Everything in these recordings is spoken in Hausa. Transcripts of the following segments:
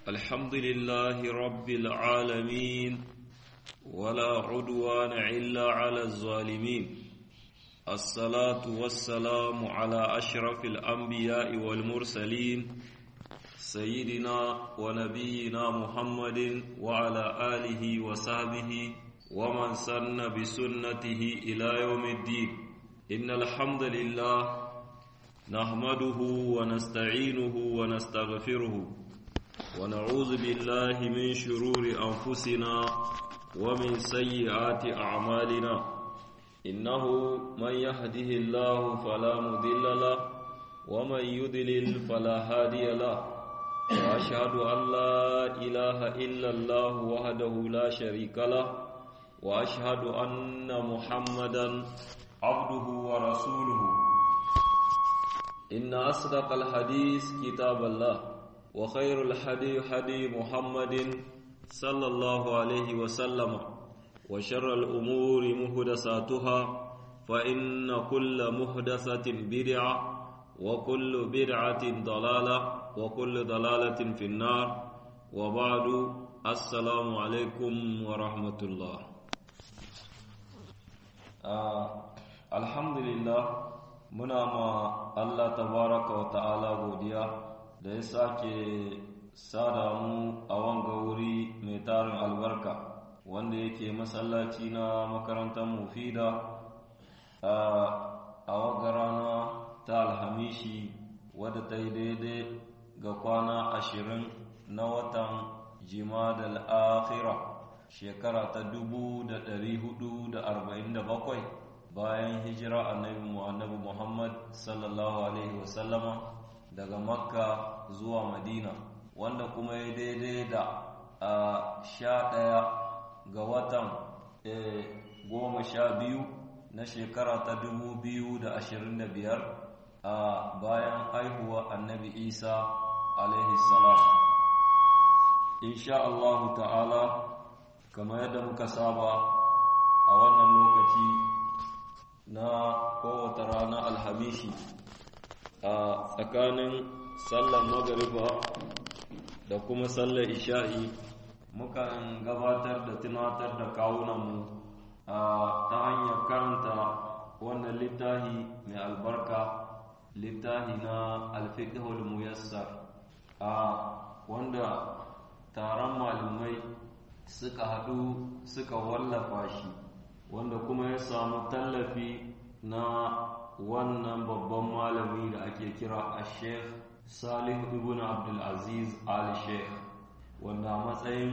الحمد لله رب العالمين ولا عدوان إلا على الظالمين الصلاة والسلام على أشرف الأنبياء والمرسلين سيدنا ونبينا محمد وعلى آله وصحبه ومن سن بسنته إلى يوم الدين إن الحمد لله نحمده ونستعينه ونستغفره ونعوذ بالله من شرور أنفسنا ومن سيئات أعمالنا إنه من يهده الله فلا مضل له ومن يضلل فلا هادي له وأشهد أن لا إله إلا الله وحده لا شريك له وأشهد أن محمدا عبده ورسوله إن أصدق الحديث كتاب الله وخير الحديث حديث محمد صلى الله عليه وسلم وشر الأمور محدثاتها فإن كل محدثة بدعة وكل بدعة ضلالة وكل ضلالة في النار وبعد السلام عليكم ورحمة الله الحمد لله muna ma Allah tabaraka wa ta'ala godiya da ya sake sada mu a wanga wuri mai tarin albarka wanda yake masallaci na makarantar mufida a wanga rana ta alhamishi wadda ta yi daidai ga kwana 20 na watan jimadal akhira shekara ta 1447 bayan hijira annabi Muhammad sallallahu alaihi wasallama daga Makka zuwa Madina wanda kuma ya daidai da 11 ga watan 12 na shekara ta 2025 bayan haihuwa annabi Isa alaihi salam. Insha Allah ta'ala kamar yadda muka saba a wannan lokaci na kowace rana alhamishi a tsakanin sallar magariba da kuma sallar isha'i mukan gabatar da tunatar da kawunanmu ta hanyar karanta wannan littafi mai albarka littafi na alfiqhul muyassar wanda taron malumai suka haɗu suka wallafa shi wanda kuma ya samu tallafi na wannan babban malami da ake kira a Sheikh Salih ibn Abdul Aziz al-Sheikh wanda a matsayin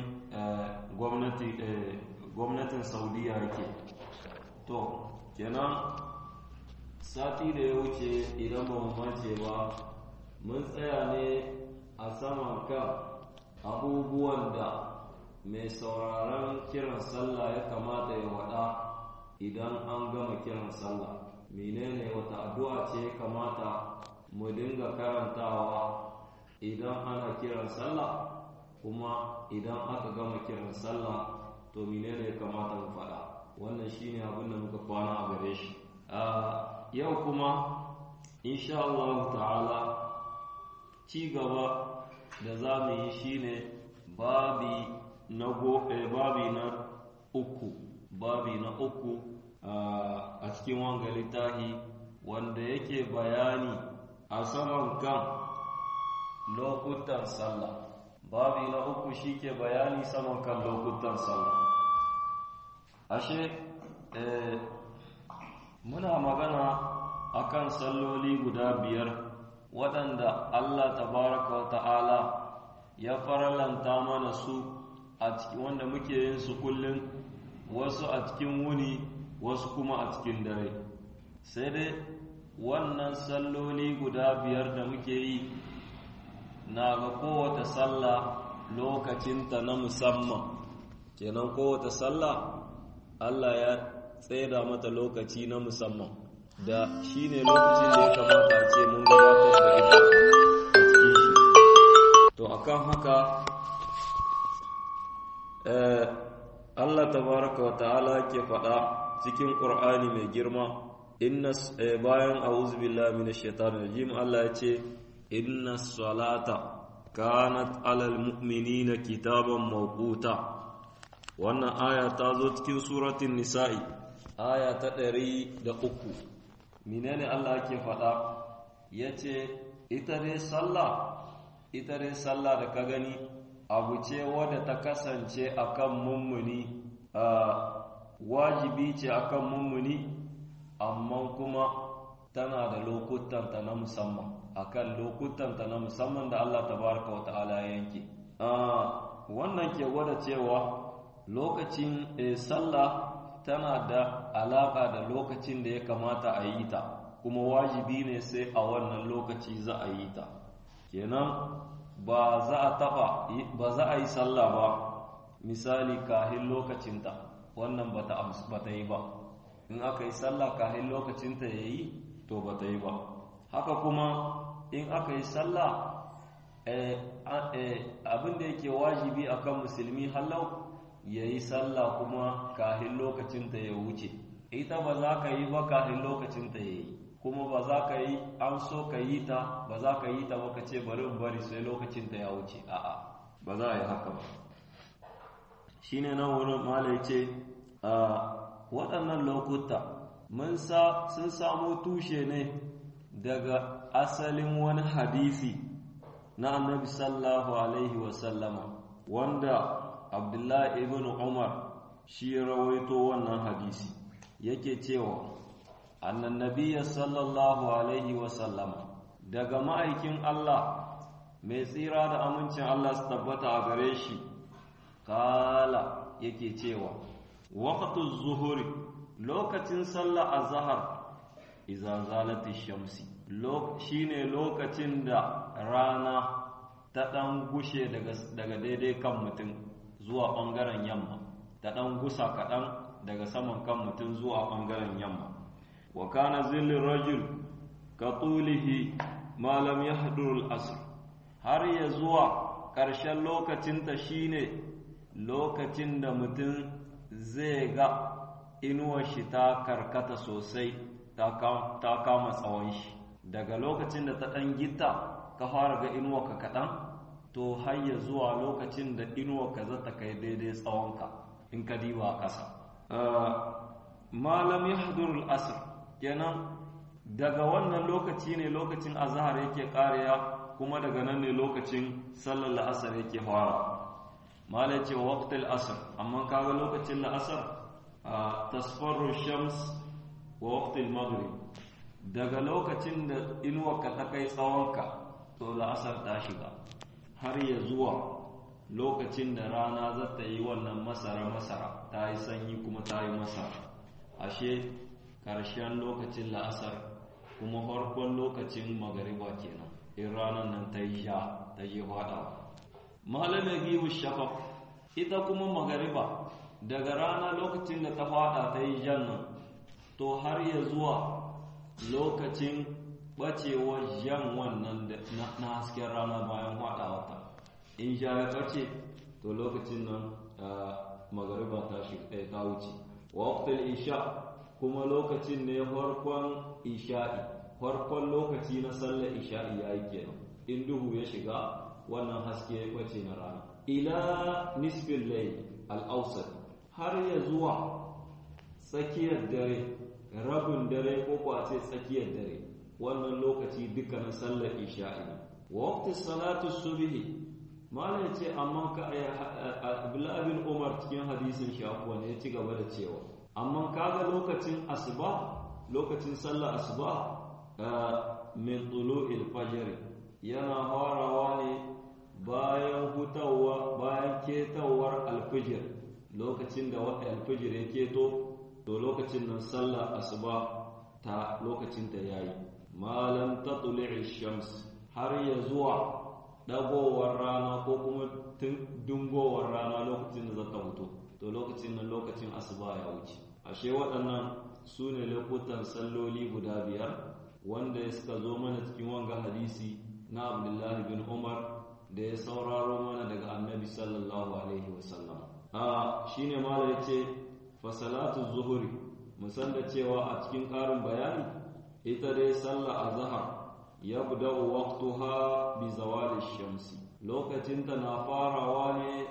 gwamnatin Saudiya yake. To kenan sati da ya wuce idan ba mu mance ba mun tsaya ne a saman kan abubuwan da mai sauraron kiran sallah ya kamata ya wada idan an gama kiran sallah. Menene wata addu'a ce ya kamata mu dinga karantawa idan ana kiran sallah, kuma idan aka gama kiran sallah to menene ya kamata mu faɗa. Wannan shine abin da muka kwana a gare shi. Yau kuma insha Allah ta'ala ci gaba da za mu yi shine babi na uku a cikin wanga littafi wanda yake bayani a saman kan lokutan sallah. Babi na uku shi ke bayani saman kan lokutan sallah. Ashe muna magana akan salloli guda 5 waɗanda Allah tabaraka wa ta'ala ya faralanta mana su a cikin wanda muke yin su kullum, wasu a cikin wuni wasu kuma a cikin dare. Sai dai wannan salloli guda 5 da muke yi na ga kowace sallah lokacinta na musamman. Kenan kowace sallah Allah ya tsaida mata lokaci na musamman da shi ne lokacin da ya kamata a ce mun gabatar da ita a cikin shi. To akan haka Allah tabaraka wa ta'ala ke faɗa cikin Qur'ani mai girma bayan a'udhu billahi minash shaitanir rajim Allah ya ce inna salata kanat alal mu'minina kitaban mawquta. Wannan aya ta zo cikin suratul nisa'i aya ta 103. Menene Allah ke faɗa? Yace ita dai sallah da ka gani abu ce wadda ta kasance akan mummuni, wajibi ce akan mummuni, amma kuma tana da lokutanta na musamman, akan lokutanta na musamman da Allah tabaraka wa ta'ala ya yanke. Wannan ke gwada cewa lokacin sallah tana da alaka da lokacin da ya kamata a yi ta, kuma wajibi ne sai a wannan lokaci za a yi ta. Kenan ba za a yi sallah ba misali kahin lokacinta, wannan ba ta yi ba. In aka yi sallah kahin lokacinta ya yi, to ba ta yi ba. Haka kuma in aka yi sallah abin da yake wajibi akan musulmi hallau ya yi sallah kuma kahin lokacinta ya wuce. Ita ba za ka yi ba kahin lokacinta ya yi, kuma ba za ka yi an so ka yi ta, ba za ka yi ta ba ka ce bari sai lokacinta ya wuce. A'a, ba za a yi haka ba. Shi ne nan wurin malai ce waɗannan lokuta sun samo tushe ne daga asalin wani hadisi na annabi sallallahu alaihi wasallama, wanda Abdullahi ibn Umar shi ya rawaito wannan hadisi. Yake cewa annan nabiyya sallallahu alaihi wasallama, daga ma'aikin Allah mai tsira da amincin Allah su tabbata a gare shi, kala yake cewa waqtu zuhuri, lokacin sallah azhar, idza zalati shamsi, shine lokacin da rana ta dan gushe daga daidai kan mutum zuwa bangaren yamma, ta dan gusa kaɗan daga saman kan mutum zuwa bangaren yamma. Wa kana zillu rajul ka tulihi ma lam yahdurul asr, har ya zuwa ƙarshen lokacinta shine lokacin da mutum zai ga inuwar shi ta karkata sosai, ta kama tsawon shi. Daga lokacin da ta ɗan gita ka fara ga inuwarka kaɗan, to har ya zuwa lokacin da inuwarka za ta kai daidai tsawonka in ka diba ƙasa. Malam ya hadurul asr, kenan daga wannan lokaci ne lokacin azhar yake ƙariya, kuma daga nan ne lokacin sallar la'asar yake fara. Malai ce waqtul asr, amma kaga lokacin la'asar tasfarru shams wa waqtul maghrib, daga lokacin da inuwarka ta kai tsawonka to la'asar ta shiga, har ya zuwa lokacin da rana za ta yi wannan masara ta yi sanyi kuma ta yi masara. Ashe ƙarshen lokacin la'asar kuma farkon lokacin magariba kenan, in ranar nan ta yi sha ta je faɗawa. Malamai gibu shafaf, ita kuma magariba daga rana lokacin da ta faɗa ta yi jan nan, to har ya zuwa lokacin ɓacewar jan wannan na hasken rana bayan faɗawa ta. In sha ya ɓace, to lokacin nan magariba ta wuce. Waqtul isha, kuma lokacin ne farkon isha'i, farkon lokaci na sallar isha'i yayi kenan, in duhu ya shiga wannan haske ya ɓace na rana. Ila nisfil layl al-awsat, har ya zuwa tsakiyar dare, rabin dare ko kwace tsakiyar dare, wannan lokaci duka na sallar isha'i. Waqtus salatu subhi, malai ce amma ka Abdullah bin Umar cikin hadisin shafuwa ne ya ci gaba da cewa, amma kaga lokacin asuba, lokacin sallar asuba min tulu'il fajr, yana farawa ne bayan ketawar alfijir. Lokacin da wata alfijir ya keto, to lokacin nan sallar asuba ta lokacin ta yayi. Malam tatlu'i shams, har ya zuwa dagowar rana ko kuma dungowar rana lokacin da za ta fito, to lokacin nan lokacin asuba ya wuce. Ashe waɗannan su ne lokutan salloli guda biyar wanda ya suka zo mana cikin wanga hadisi na Abdullahi bin Umar da ya sauraro mana daga annabi sallallahu alaihi wasallam. Shine mala yace fa salatu zuhuri, musan da cewa a cikin ƙarin bayani ita dai sallar azhar yabda'u waqtuha bi zawali shamsi, lokacinta na farawa ne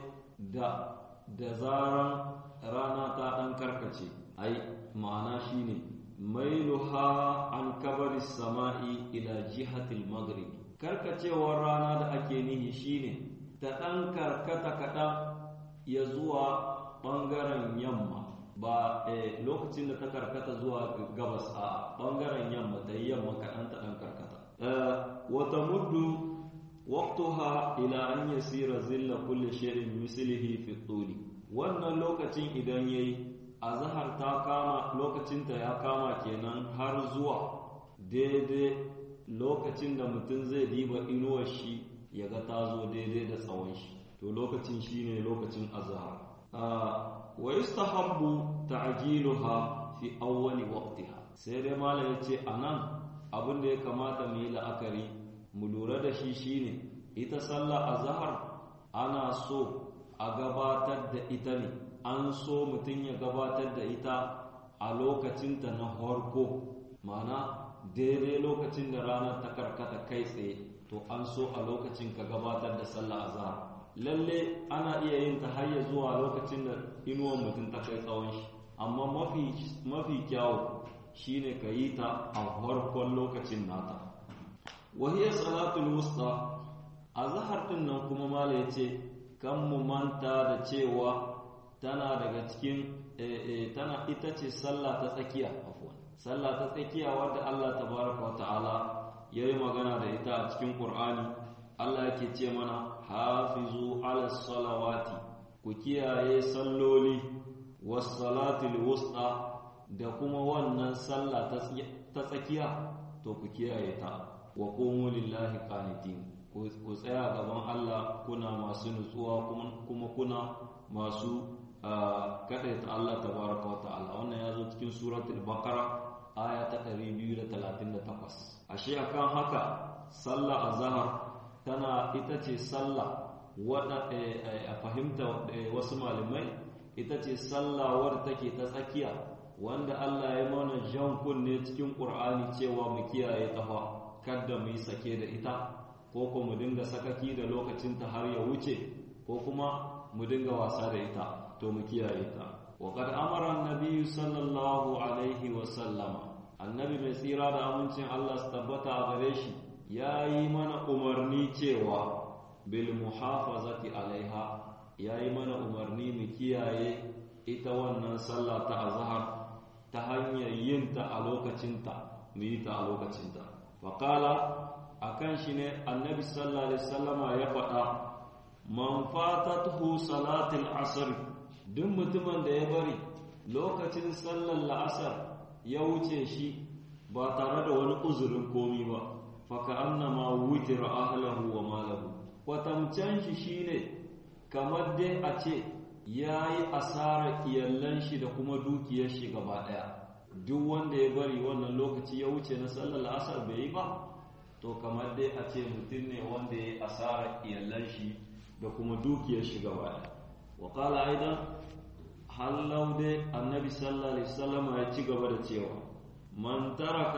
da zaran rana ta ɗan karkace ai ma'ana shine mailuha an kabari sama'i ila jihatil maghrib karkacewar rana da ake nihi shine ta ɗan karkata kaɗan ya zuwa ɓangaren yamma ba lokacin da ta karkata zuwa gabas a ɓangaren yamma ta yi yamma kaɗan ta ɗan karkata wata muddu waqtuha ila an yasira zilla kulli shay'in mislihi fi tuli wannan lokacin idan yayi azhar ta kama lokacinta ya kama kenan har zuwa daidai lokacin da mutum zai diba inuwar shi ya ga ta zo daidai da tsawon shi to lokacin shine lokacin azhar wa yustahabbu ta'jiluha fi awwali waqtiha sai dai malam yace anan abin da ya kamata mu yi la'akari mu lura da shi shine ita sallah azhar ana so a gabatar da ita ne an so mutum ya gabatar da ita a lokacinta na farko ma'ana daidai lokacin da ranar ta karkata kai tsaye to an so a lokacin ka gabatar da sallah azhar lalle ana iya yin ta har ya zuwa lokacin da inuwar mutum ta kai tsawon shi amma mafi kyawu shine ka yi ta a farkon lokacin nata wahiyar salatul wusta azhar din nan kuma mala yace kan mu manta da cewa tana daga cikin tana ita ce sallah ta tsakiya afwan sallah ta tsakiya wadda Allah tabaraka wa ta'ala yayi magana da ita a cikin Qur'ani Allah yake ce mana hafizu ala salawati ku kiyaye salloli was salatil wusta da kuma wannan sallah ta tsakiya to ku kiyaye ta wa qumu lillahi qanitin ku tsaya gaban Allah kuna masu nutsuwa kuma kuna masu kadaita Allah tabaraka wa ta'ala wannan yazo cikin suratul baqara aya ta 238 ashe akan haka sallah azhar tana ita ce sallah wadda a fahimta wasu malamai ita ce sallah wadda take ta tsakiya wanda Allah ya mana jan kunne cikin Qur'ani cewa mu kiyaye ta fa kada mu yi sake da ita ko kuma mu dinga sakaki da lokacin ta har ya wuce ko kuma mu dinga wasa da ita to mu kiyaye ta wa qad amara an-nabiy sallallahu alaihi wa sallama annabi mai tsira da amincin Allah su tabbata a gare shi yayi mana umarni cewa bil muhafazati alaiha yayi mana umarni mu kiyaye ita wannan sallah ta azhar ta hanyar yin ta a lokacinta mu yi ta a lokacinta wa qala akan shi ne annabi sallallahu alaihi wasallama ya faɗa man fatatuhu salatul asr duk mutumin da ya bari lokacin sallar la'asar ya wuce shi ba tare da wani uzurin komi ba faka annama wutira ahlahu wa malahu kwatamcan shi shine kamar dai a ce yayi asara iyallan shi da kuma dukiyar shi gaba daya duk wanda ya bari wannan lokaci ya wuce na sallar la'asar bai yi ba to kamar dai a ce mutum ne wanda ya yi asara iyallan shi da kuma dukiyar shi gaba daya wa qala aidan hallau dai annabi sallallahu alaihi wasallam ya ci gaba da cewa man taraka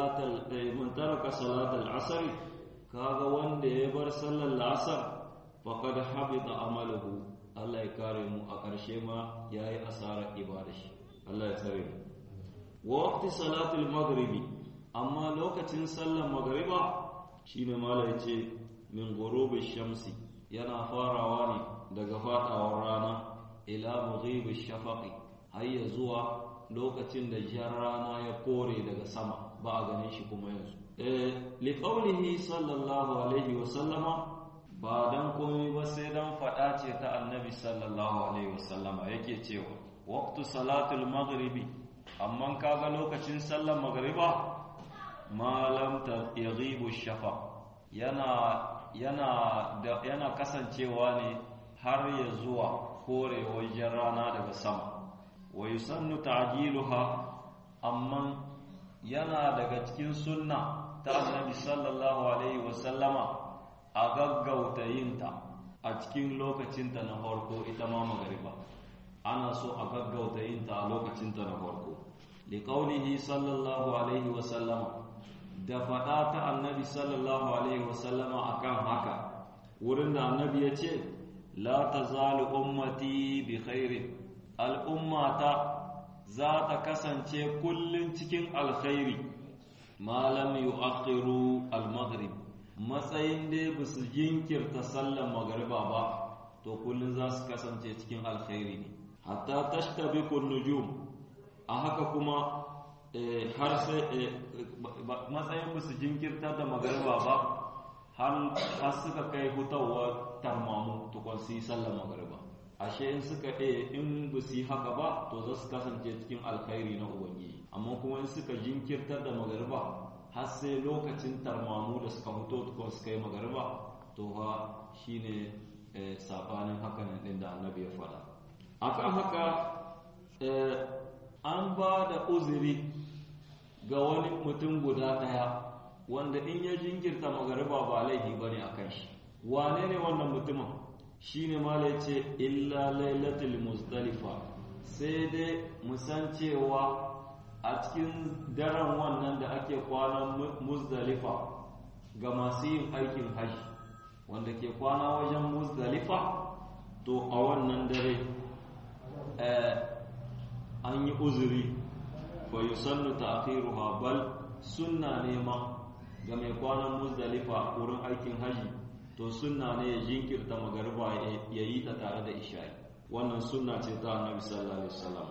salatal asr kaga wanda ya bar sallar la'asar faqad habita amaluhu Allah ya kare mu a ƙarshe ma yayi asarar ibada shi Allah ya tsare mu wa waqti salatul maghribi amma lokacin sallar magriba shine mala yace min ghurubi shamsi yana farawa ne daga fadawar rana ila mughibi shafaqi har ya zuwa lokacin da jan rana ya kore daga sama ba a ganin shi kuma yanzu li qawlihi sallallahu alaihi wa sallama ba dan komai ba sai dan fada ce ta annabi sallallahu alaihi wa sallama yake cewa waqtu salatul maghribi amma kaga lokacin sallar magriba ma lam yaghibu shafaq yana kasancewa ne har ya zuwa korewar jan rana daga sama wa yusannu ta'jiluha amma yana daga cikin sunna ta annabi sallallahu alaihi wasallama a gaggauta yinta a cikin lokacinta na farko ita ma magariba ana so a gaggauta yinta a lokacinta na farko liqaulihi sallallahu alaihi wasallama da faɗa ta annabi sallallahu alaihi wasallama akan haka wurin da annabi ya ce la tazalu ummati bi khairin, al'ummata za ta kasance kullum cikin alkhairi malam yu'akhiru al-maghrib, matsayin dai ba su jinkirta sallar magariba ba to kullum za su kasance cikin alkhairi ne. Hatta tashtabiku nujum, a haka kuma har sai matsayin ba su jinkirta da magariba ba har suka kai hutawa tarmamu tukun su yi sallar magariba. Ashe in suka in ba su yi haka ba to za su kasance cikin alkhairi na ubangiji, amma kuma in suka jinkirtar da magariba har sai lokacin tarmamu da suka fito tukun suka yi magariba to ha shine sabanin hakanan din da annabi ya faɗa. Akan haka an ba da uzuri ga wani mutum guda ɗaya wanda in ya jinkirta magariba ba laifi bane akan shi. Wane ne wannan mutumin? Shine mala yace illa lailatul muzdalifa, sai dai musan cewa a cikin daren wannan da ake kwanan muzdalifa ga masu yin aikin hajji wanda ke kwana wajen muzdalifa, to a wannan dare an yi uzuri fa yusannu ta'khiruha, bal sunna ne ma ga mai kwanan muzdalifa wurin aikin hajji, to sunna ne ya jinkirta magariba ya yi ta tare da isha'i. Wannan sunna ce ta annabi sallallahu alaihi wasallam.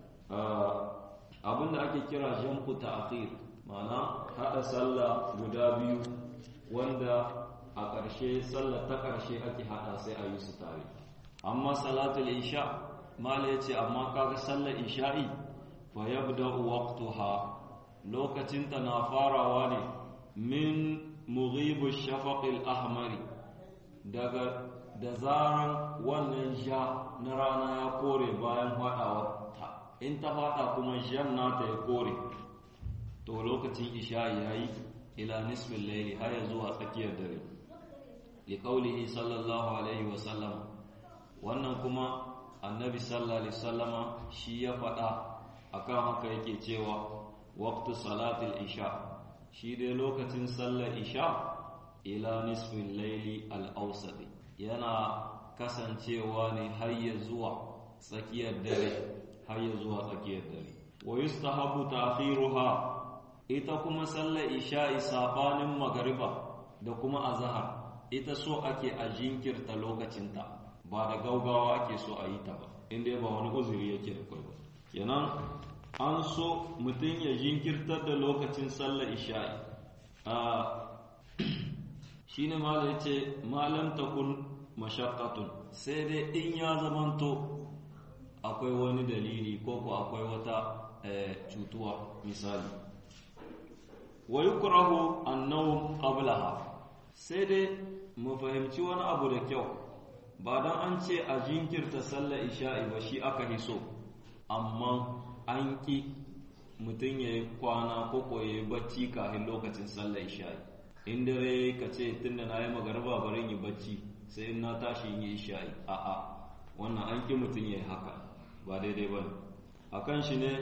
Abinda ake kira jam'u ta'khir, ma'ana hada sallah guda biyu wanda a ƙarshe sallar ta ƙarshe ake hada sai a yi su tare. Amma salatul isha mala yace amma kaga sallar isha'i fa yabda'u waqtaha, lokacin ta na farawa ne min mughibu shafaqil ahmari, daga da zaran wannan ja na rana ya kore bayan fadawa ta, in ta fada kuma jan nata ya kore to lokacin isha'i yayi ila nisfil layli har ya zuwa tsakiyar dare, li qawlihi sallallahu alaihi wasallam. Wannan kuma annabi sallallahu alaihi wasallama shi ya fada akan haka yake cewa waqtu salatil isha, shi dai lokacin sallar isha ila nisfin laili al-awsati, yana kasancewa ne har ya zuwa tsakiyar dare, har ya zuwa tsakiyar dare. Wa yustahabu ta'khiruha, ita kuma sallar isha'i sabanin magariba da kuma azhar, ita so ake a jinkirta lokacinta, ba da gaugawa ake so a yi ta ba, inda ba wani uzuri yake da kai ba. Kenan an so mutum ya jinkirtar da lokacin sallar isha'i. Shi ne ma da ya ce malam takun mashaqqatun, sai dai in ya zamanto akwai wani dalili ko akwai wata cutuwa misali. Wa yukrahu an-nawm qablaha, sai dai mu fahimci wani abu da kyau, ba dan an ce a jinkirta sallar isha'i ba shi aka hiso, amma an ƙi mutum ya yi kwana ko ya yi bacci kafin lokacin sallar isha'i. In dare ka ce tun da na yi magarba bari yi bacci sai in na tashi yi isha'i, a'a, wannan an ƙi mutum ya yi haka, ba daidai ba ne. A kan shi ne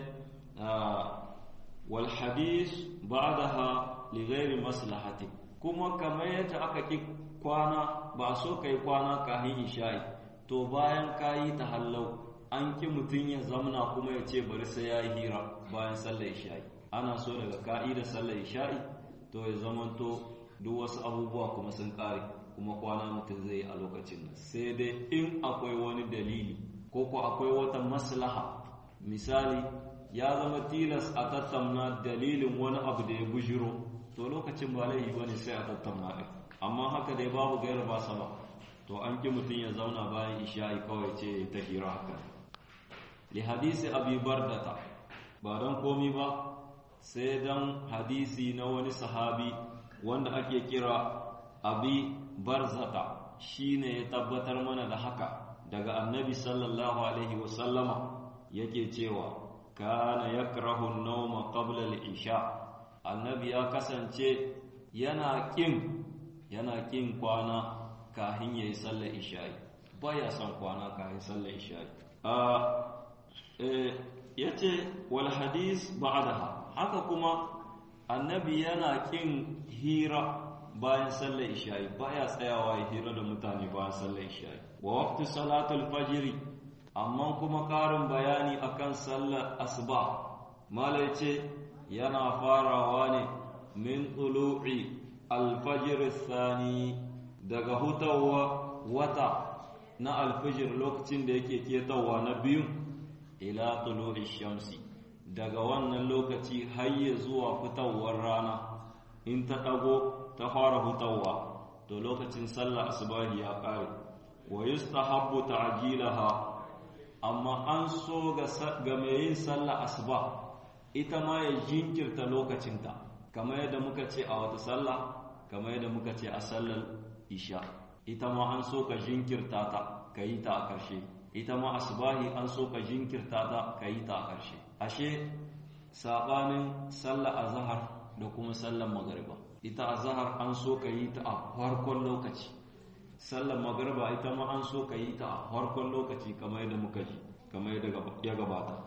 wal hadis ba'daha li ghairi maslahati, kuma kamar yadda aka ƙi kwana ba so kai kwana kafin isha'i, to bayan ka yi ta hallau an ki mutum ya zamna kuma ya ce bari sai ya yi hira bayan sallar isha'i. Ana so daga ka'ida sallar isha'i to ya zamanto duk wasu abubuwa kuma sun ƙare, kuma kwana mutum zai yi a lokacin nan, sai dai in akwai wani dalili ko akwai wata maslaha. Misali ya zama tilas a tattauna dalilin wani abu da ya bujiro, to lokacin ba laifi bane sai a tattauna ɗin. Amma haka dai babu gaira ba sama, to an ki mutum ya zauna bayan isha'i kawai ce ta hira haka. Li hadisi abi bardata, ba don komi ba sai don hadisi na wani sahabi wanda ake kira abi barzata, shine ya tabbatar mana da haka daga annabi sallallahu alaihi wasallama, yake cewa kana yakrahu an-nawma qabla al-isha, annabi ya kasance yana kin kwana kafin yayi sallar isha'i, baya son kwana kafin sallar isha'i. Yace wal hadis ba'daha, haka kuma annabi yana kin hira bayan sallar isha'i, baya tsayawa ya hira da mutane bayan sallar isha'i. Wa waqti salatul fajr, amma kuma karin bayani akan sallar asuba, mala yace yana farawa ne min tulu'i al-fajr ath-thani, daga hutawa wata na al-fajr lokacin da yake ketawa na biyu, ila tulu'i shamsi, daga wannan lokaci har zuwa fitowar rana. In ta dago ta fara hutawa, to lokacin sallar asubahi ya kare. Wa yustahabbu ta'jilaha, amma an so ga mai yin sallar asuba ita ma ya jinkirta lokacinta, kamar yadda muka ce a wata sallah, kamar yadda muka ce a sallar isha, ita ma an so ka jinkirta ta ka yi ta a ƙarshe. Ita ma asubahi an so ka jinkirta ta ka yi ta a ƙarshe. Ashe sabanin sallar azhar da kuma sallar magariba, ita azhar an so ka yi ta a farkon lokaci, sallar magariba ita ma an so ka yi ta a farkon lokaci, kamar yadda muka ji, kamar yadda ya gabata.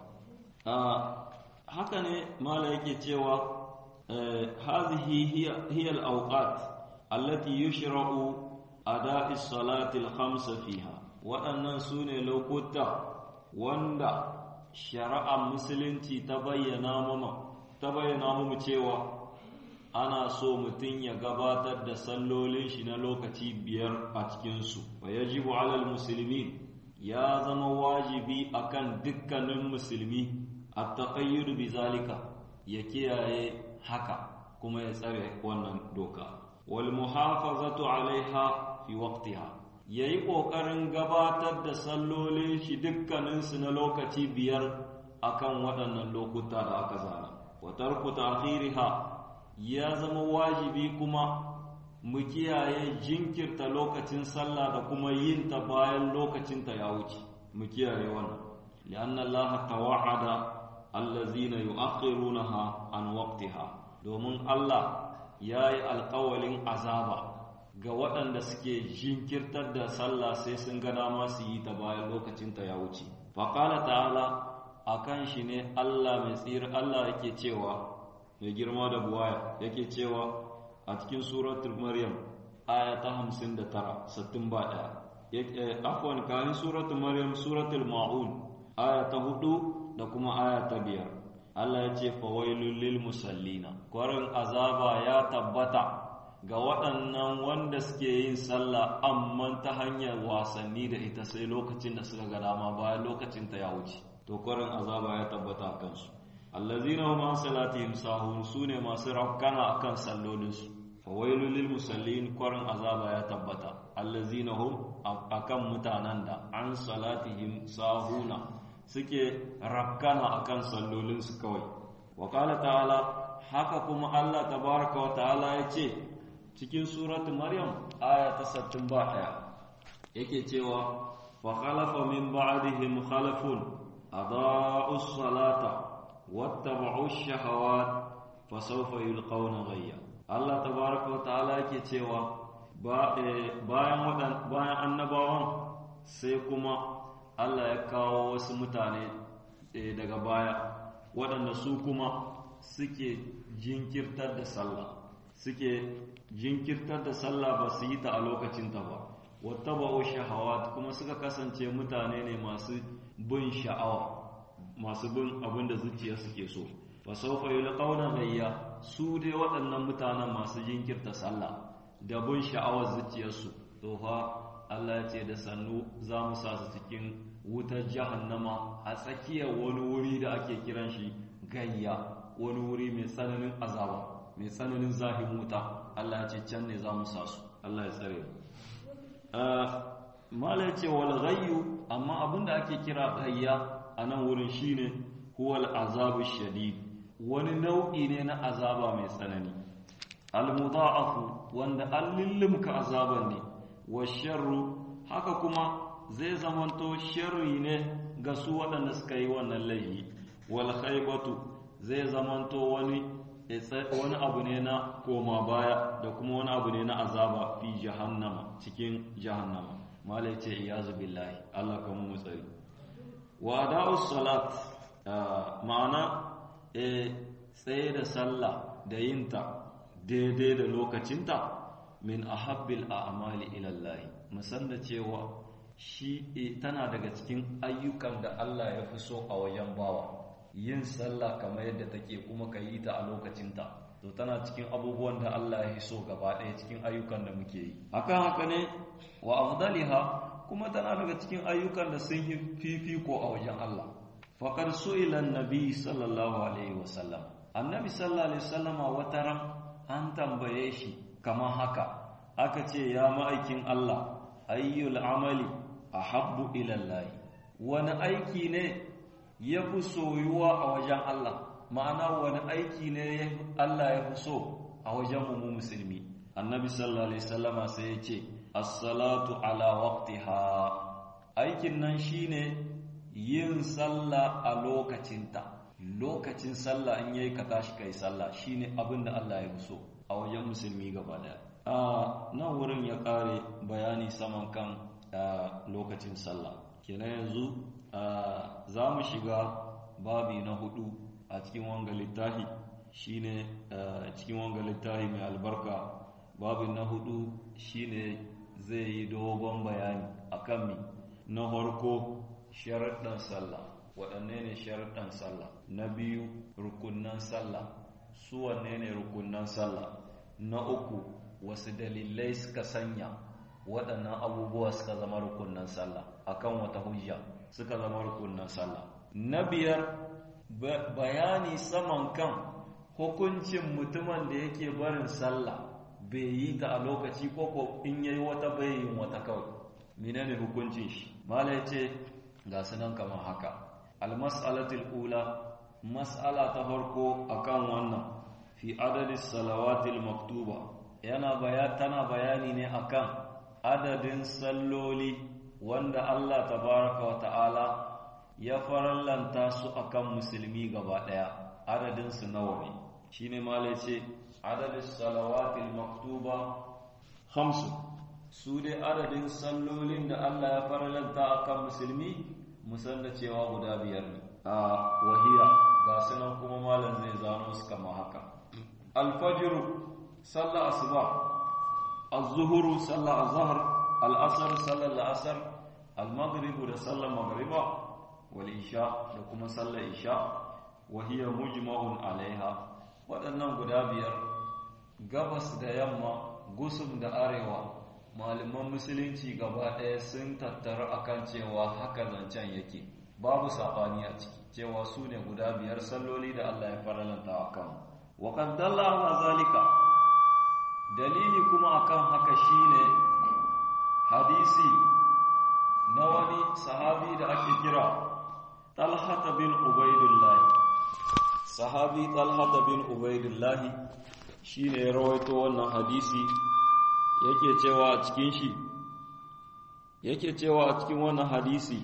Haka ne mala yake cewa hazihi hiya al-awqat allati yushra'u ada'i as-salati al-khamsa fiha, waɗannan sune lokuta wanda shari'ar musulunci ta bayyana mu cewa ana so mutum ya gabatar da sallolin shi na lokaci 5 a cikinsu. Wa yajibu alal muslimin, ya zama wajibi akan dukkanin musulmi at-taqayyud bi zalika, ya kiyaye haka kuma ya tsare wannan doka. Wal muhafazatu alaiha fi waqtiha, yayi kokarin gabatar da sallolin shi dukkanin su na lokaci 5 akan waɗannan lokuta da aka zana. Wa tarku ta'khiriha, ya zama wajibi kuma mu kiyaye jinkirta lokacin sallah da kuma yin ta bayan lokacinta ya wuce, mu kiyaye wannan. Li'anna Allah tawa'ada allazina yu'akhirunaha an waqtiha, domin Allah yayi alƙawalin azaba ga waɗanda suke jinkirtar da sallah sai sun ga dama su yi ta bayan lokacinta ya wuce. Faqala ta'ala, akan shi ne Allah mai tsira Allah yake cewa, mai girma da buwaya yake cewa a cikin suratul Maryam aya ta 59 afwan kayan suratul Maryam suratul Ma'un aya ta 4 da kuma aya ta 5, Allah ya ce fawailul lil musallina, kwarin azaba ya tabbata ga waɗannan wanda suke yin sallah amma ta hanyar wasanni da ita sai lokacin da suka ga dama bayan lokacin ta ya wuce, to kwarin azaba ya tabbata kansu. allazina hum an salatihim sahun, sune masu rakkana akan sallolinsu. fawailul lil musallin, kwarin azaba ya tabbata allazina hum akan mutanen da an salatihim sahuna, suke rakkana akan sallolinsu kawai. Wa qala ta'ala, haka kuma Allah tabaraka wa ta'ala yace cikin suratul Maryam aya ta 61 yake cewa fa khalafa min ba'dihim khalafun adaa'us salata wattaba'u ash-shahawat fasawfa yulqawna ghayya. Allah tabaaraka wa ta'ala yake cewa bayan annabawan sai kuma Allah ya kawo wasu mutane daga baya waɗanda su kuma suke jinkirtar da sallah ba su yi ta a lokacinta ba. wattaba'u shahawat, kuma suka kasance mutane ne masu bin sha'awa, masu bin abin da zuciya suke so. fa sawfa yulqawna ghayya, su dai waɗannan mutanen masu jinkirta sallah da bin sha'awar zuciyarsu, to fa Allah ya ce da sannu za mu sa su cikin wutar jahannama a tsakiyar wani wuri da ake kiran shi gayya, wani wuri mai tsananin azaba, mai tsananin zahin wuta. Allah ya ce can ne za mu sa su, Allah ya tsare mu. Mala ya ce wal ghayyu, amma abinda ake kira gayya a nan wurin shine huwal azabu shadid, wani nau'i ne na azaba mai tsanani. Al-mudha'afu, wanda an lullumka azaban ne. Wa sharru, haka kuma zai zamanto sharri ne ga su waɗanda suka yi wannan laifi. Wal khaybatu, zai zamanto wani abu ne na koma baya da kuma wani abu ne na azaba fi jahannama, cikin jahannama. Malai ce iyazu billahi, Allah ka mu tsari. Wa ada'us salat, ma'ana tsaye da sallah da yinta daidai da lokacinta, min ahabbil a'mali ila Allah, musan da cewa shi tana daga cikin ayyukan da Allah ya fi so a wajen bawa. Yin sallah kamar yadda take kuma ka yi ta a lokacinta, to tana cikin abubuwan da Allah ya fi so gaba ɗaya cikin ayyukan da muke yi. Akan haka ne wa afdaliha, kuma tana daga cikin ayyukan da sun yi fifiko a wajen Allah. Faqad su'ila an-nabi sallallahu alaihi wasallam, annabi sallallahu alaihi wasallama wataran an tambaye shi kamar haka, aka ce ya ma'aikin Allah, ayyul amali ahabbu ila Allah, wani aiki ne ya fi soyuwa a wajen Allah, ma'ana wani aiki ne Allah ya fi so a wajen mu musulmi. Annabi sallallahu alaihi wasallama sai ya ce as-salatu ala waqtiha, aikin nan shine yin sallah a lokacinta. Lokacin sallah in yayi ka tashi kai sallah shine abin da Allah ya fi so a wajen musulmi gaba daya. Nan wurin ya kare bayani saman kan lokacin sallah. Kenan yanzu za mu shiga babi na 4 a cikin wanga littafi, shine cikin wanga littafi mai albarka. Babin na 4 shine zai yi dogon bayani akan mi. Na farko sharuɗan sallah, waɗanne ne sharuɗan sallah? Na biyu rukunnan sallah, su wanne ne rukunnan sallah? Na uku wasu dalilai suka sanya waɗannan abubuwa suka zama rukunnan sallah, akan wata hujja suka zama rukunnan sallah. Na biyar bayani saman kan hukuncin mutumin da yake barin sallah bai yi ta a lokaci, ko in yayi wata bai yin wata kawai, menene hukuncin shi? Mala yace ga sunan kamar haka. Al-mas'alatul ula, mas'ala ta farko akan wannan, fi adadis salawatil maktuba, tana bayani ne akan adadin salloli wanda Allah tabaraka wa ta'ala ya farallanta su akan musulmi gaba daya. Adadin su nawa ne? Shine malai ce adadis salawatil maktuba 5, su dai adadin sallolin da Allah ya farallanta akan musulmi musan da cewa guda 5 ne. Wahiya ga sunan kuma malam zai zano su kama haka. Al-fajr, sallar asuba. Az-zuhru, sallar azhar. Al-asr, sallar al-asr. Al-maghrib, da sallar maghriba. Wal isha, da kuma sallar isha. Wahiya mujma'un alaiha. Waɗannan guda 5, gabas da yamma, gusum da arewa, malaman musulunci gaba ɗaya sun tattara akan cewa haka zancen yake, babu sabani a ciki, cewa su ne guda 5 salloli da Allah ya faralanta a kan. Wa qad dalla ala zalika, dalili kuma akan haka shine hadisi na wani sahabi da ake kira Talha bin Ubaidillah. Sahabi Talha bin Ubaidillah shine ya rawaito wannan hadisi, yake cewa a cikin wannan hadisi,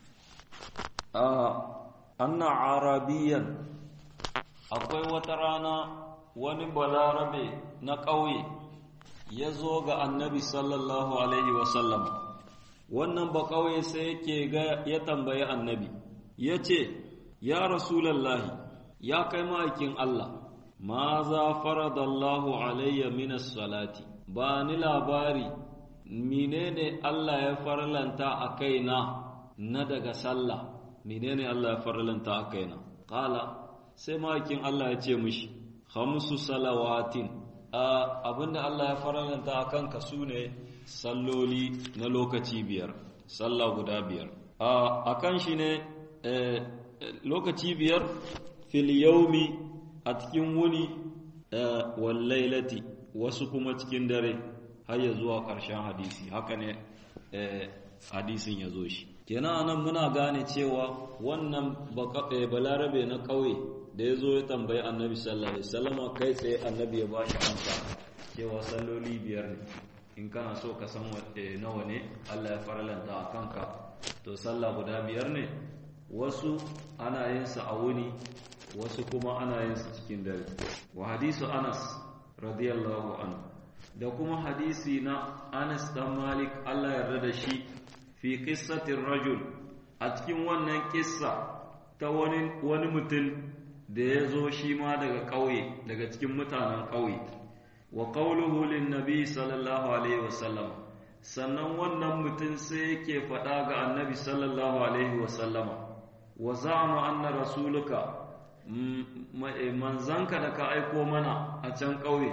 anna arabiyan, akwai wata rana wani balarabe na ƙauye ya zo ga annabi sallallahu alaihi wasallam. Wannan ba ƙauye sai ya tambayi annabi, ya ce, ya rasulallahi, ya kai ma'aikin Allah, ma za faradallahu alayya minas salati, ba ni labari menene Allah ya farlanta a kaina na daga sallah, menene Allah ya farlanta a kaina? Qala, sai makin Allah ya ce mishi, 5 salawatin, abinda Allah ya farlanta a kanka sune salloli na lokaci 5, sallah guda 5. Akan shi ne lokaci 5 fil yaumi, a cikin wuni, wal lailati, wasu kuma cikin dare, har ya zuwa ƙarshen hadisi. Haka ne hadisin ya zo shi. Kenan anan muna gane cewa wannan balarabe na ƙauye da ya zo ya tambayi annabi sallallahu alaihi wasallam, kai tsaye annabi ya ba shi amsa cewa salloli 5 ne. In kana so ka san nawa ne Allah ya faralanta a kanka, to sallah guda 5 ne. Wasu ana yin su a wuni, wasu kuma ana yin su cikin dare. Wa hadisu Anas radiyallahu anhu, da kuma hadisi na Anas dan Malik Allah yarda da shi, fi qissatir rajul, a cikin wannan kissa ta wani mutum da ya zo shi ma daga ƙauye, daga cikin mutanen ƙauye, wa qawluhu lin nabi sallallahu alaihi wasallam sannan wannan mutum sai yake faɗa ga annabi sallallahu alaihi wasallama wa za'ama anna rasuluka manzanka da ka aiko mana a can ƙauye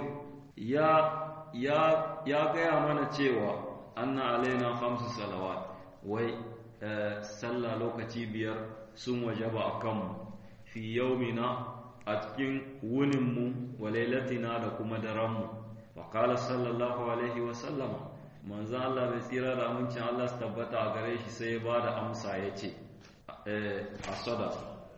ya gaya mana cewa anna alaina 5 salawat wai sallah lokaci 5 sun wajaba a kanmu fi yaumina a cikin wuninmu wa lailatina da kuma daranmu wa qala sallallahu alaihi wa sallama manzo Allah bai tsira da amincin Allah su tabbata a gare shi sai ya bada amsa yace asada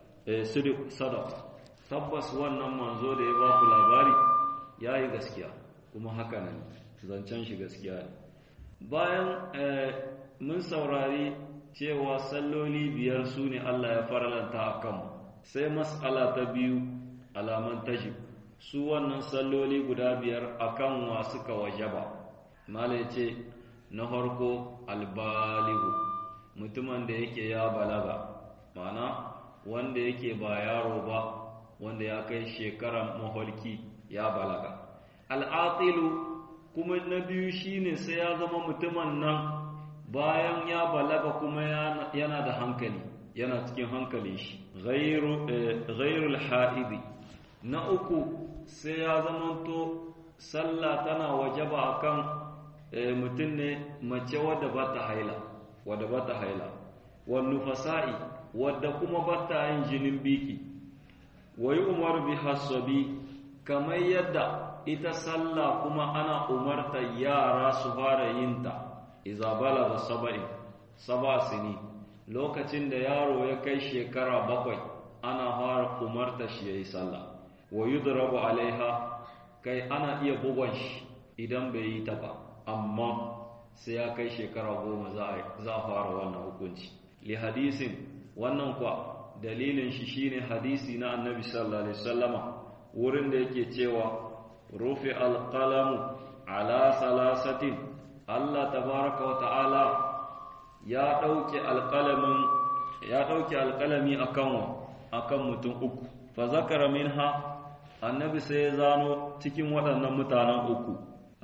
sadaq tabbas wannan manzo da ya ba ku labari yayi gaskiya kuma haka nan zancen shi gaskiya ne bayan mun saurari cewa salloli 5 su ne Allah ya faralanta a kanmu sai mas'ala ta biyu alaman tajib su wannan salloli guda 5 akan wa suka wajaba mala yace na farko albaligu mutumin da yake ya balaga ma'ana wanda yake ba yaro ba wanda ya kai shekaran maholki ya balaga al'aqilu kuma na biyu shine sai ya zama mutumin nan bayan ya balaga kuma yana da hankali yana cikin hankalin shi ghairul haidi na uku sai ya zamanto sallah tana wajaba akan mutum ne mace wadda bata haila wan nufasa'i wadda kuma bata yin jinin biki wa yu'mar biha sabi kamar yadda ita sallah kuma ana umarta yara su fara yinta iza balaga sab'a sini lokacin da yaro ya kai shekara 7 ana fara umarta shi yayi sallah wa yudrabu alaiha kai ana iya bugon shi idan bai yi ta ba amma sai ya kai shekara 10 za a fara wannan hukunci li hadisin wannan kwa dalilin shi shine hadisi na annabi sallallahu alaihi wasallama wurin da yake cewa rufi alqalamu ala salasatin Allah tabaraka wa ta'ala ya dauke alqalami akan mutum uku fa zakara minha annabi sai ya zano cikin waɗannan mutanen uku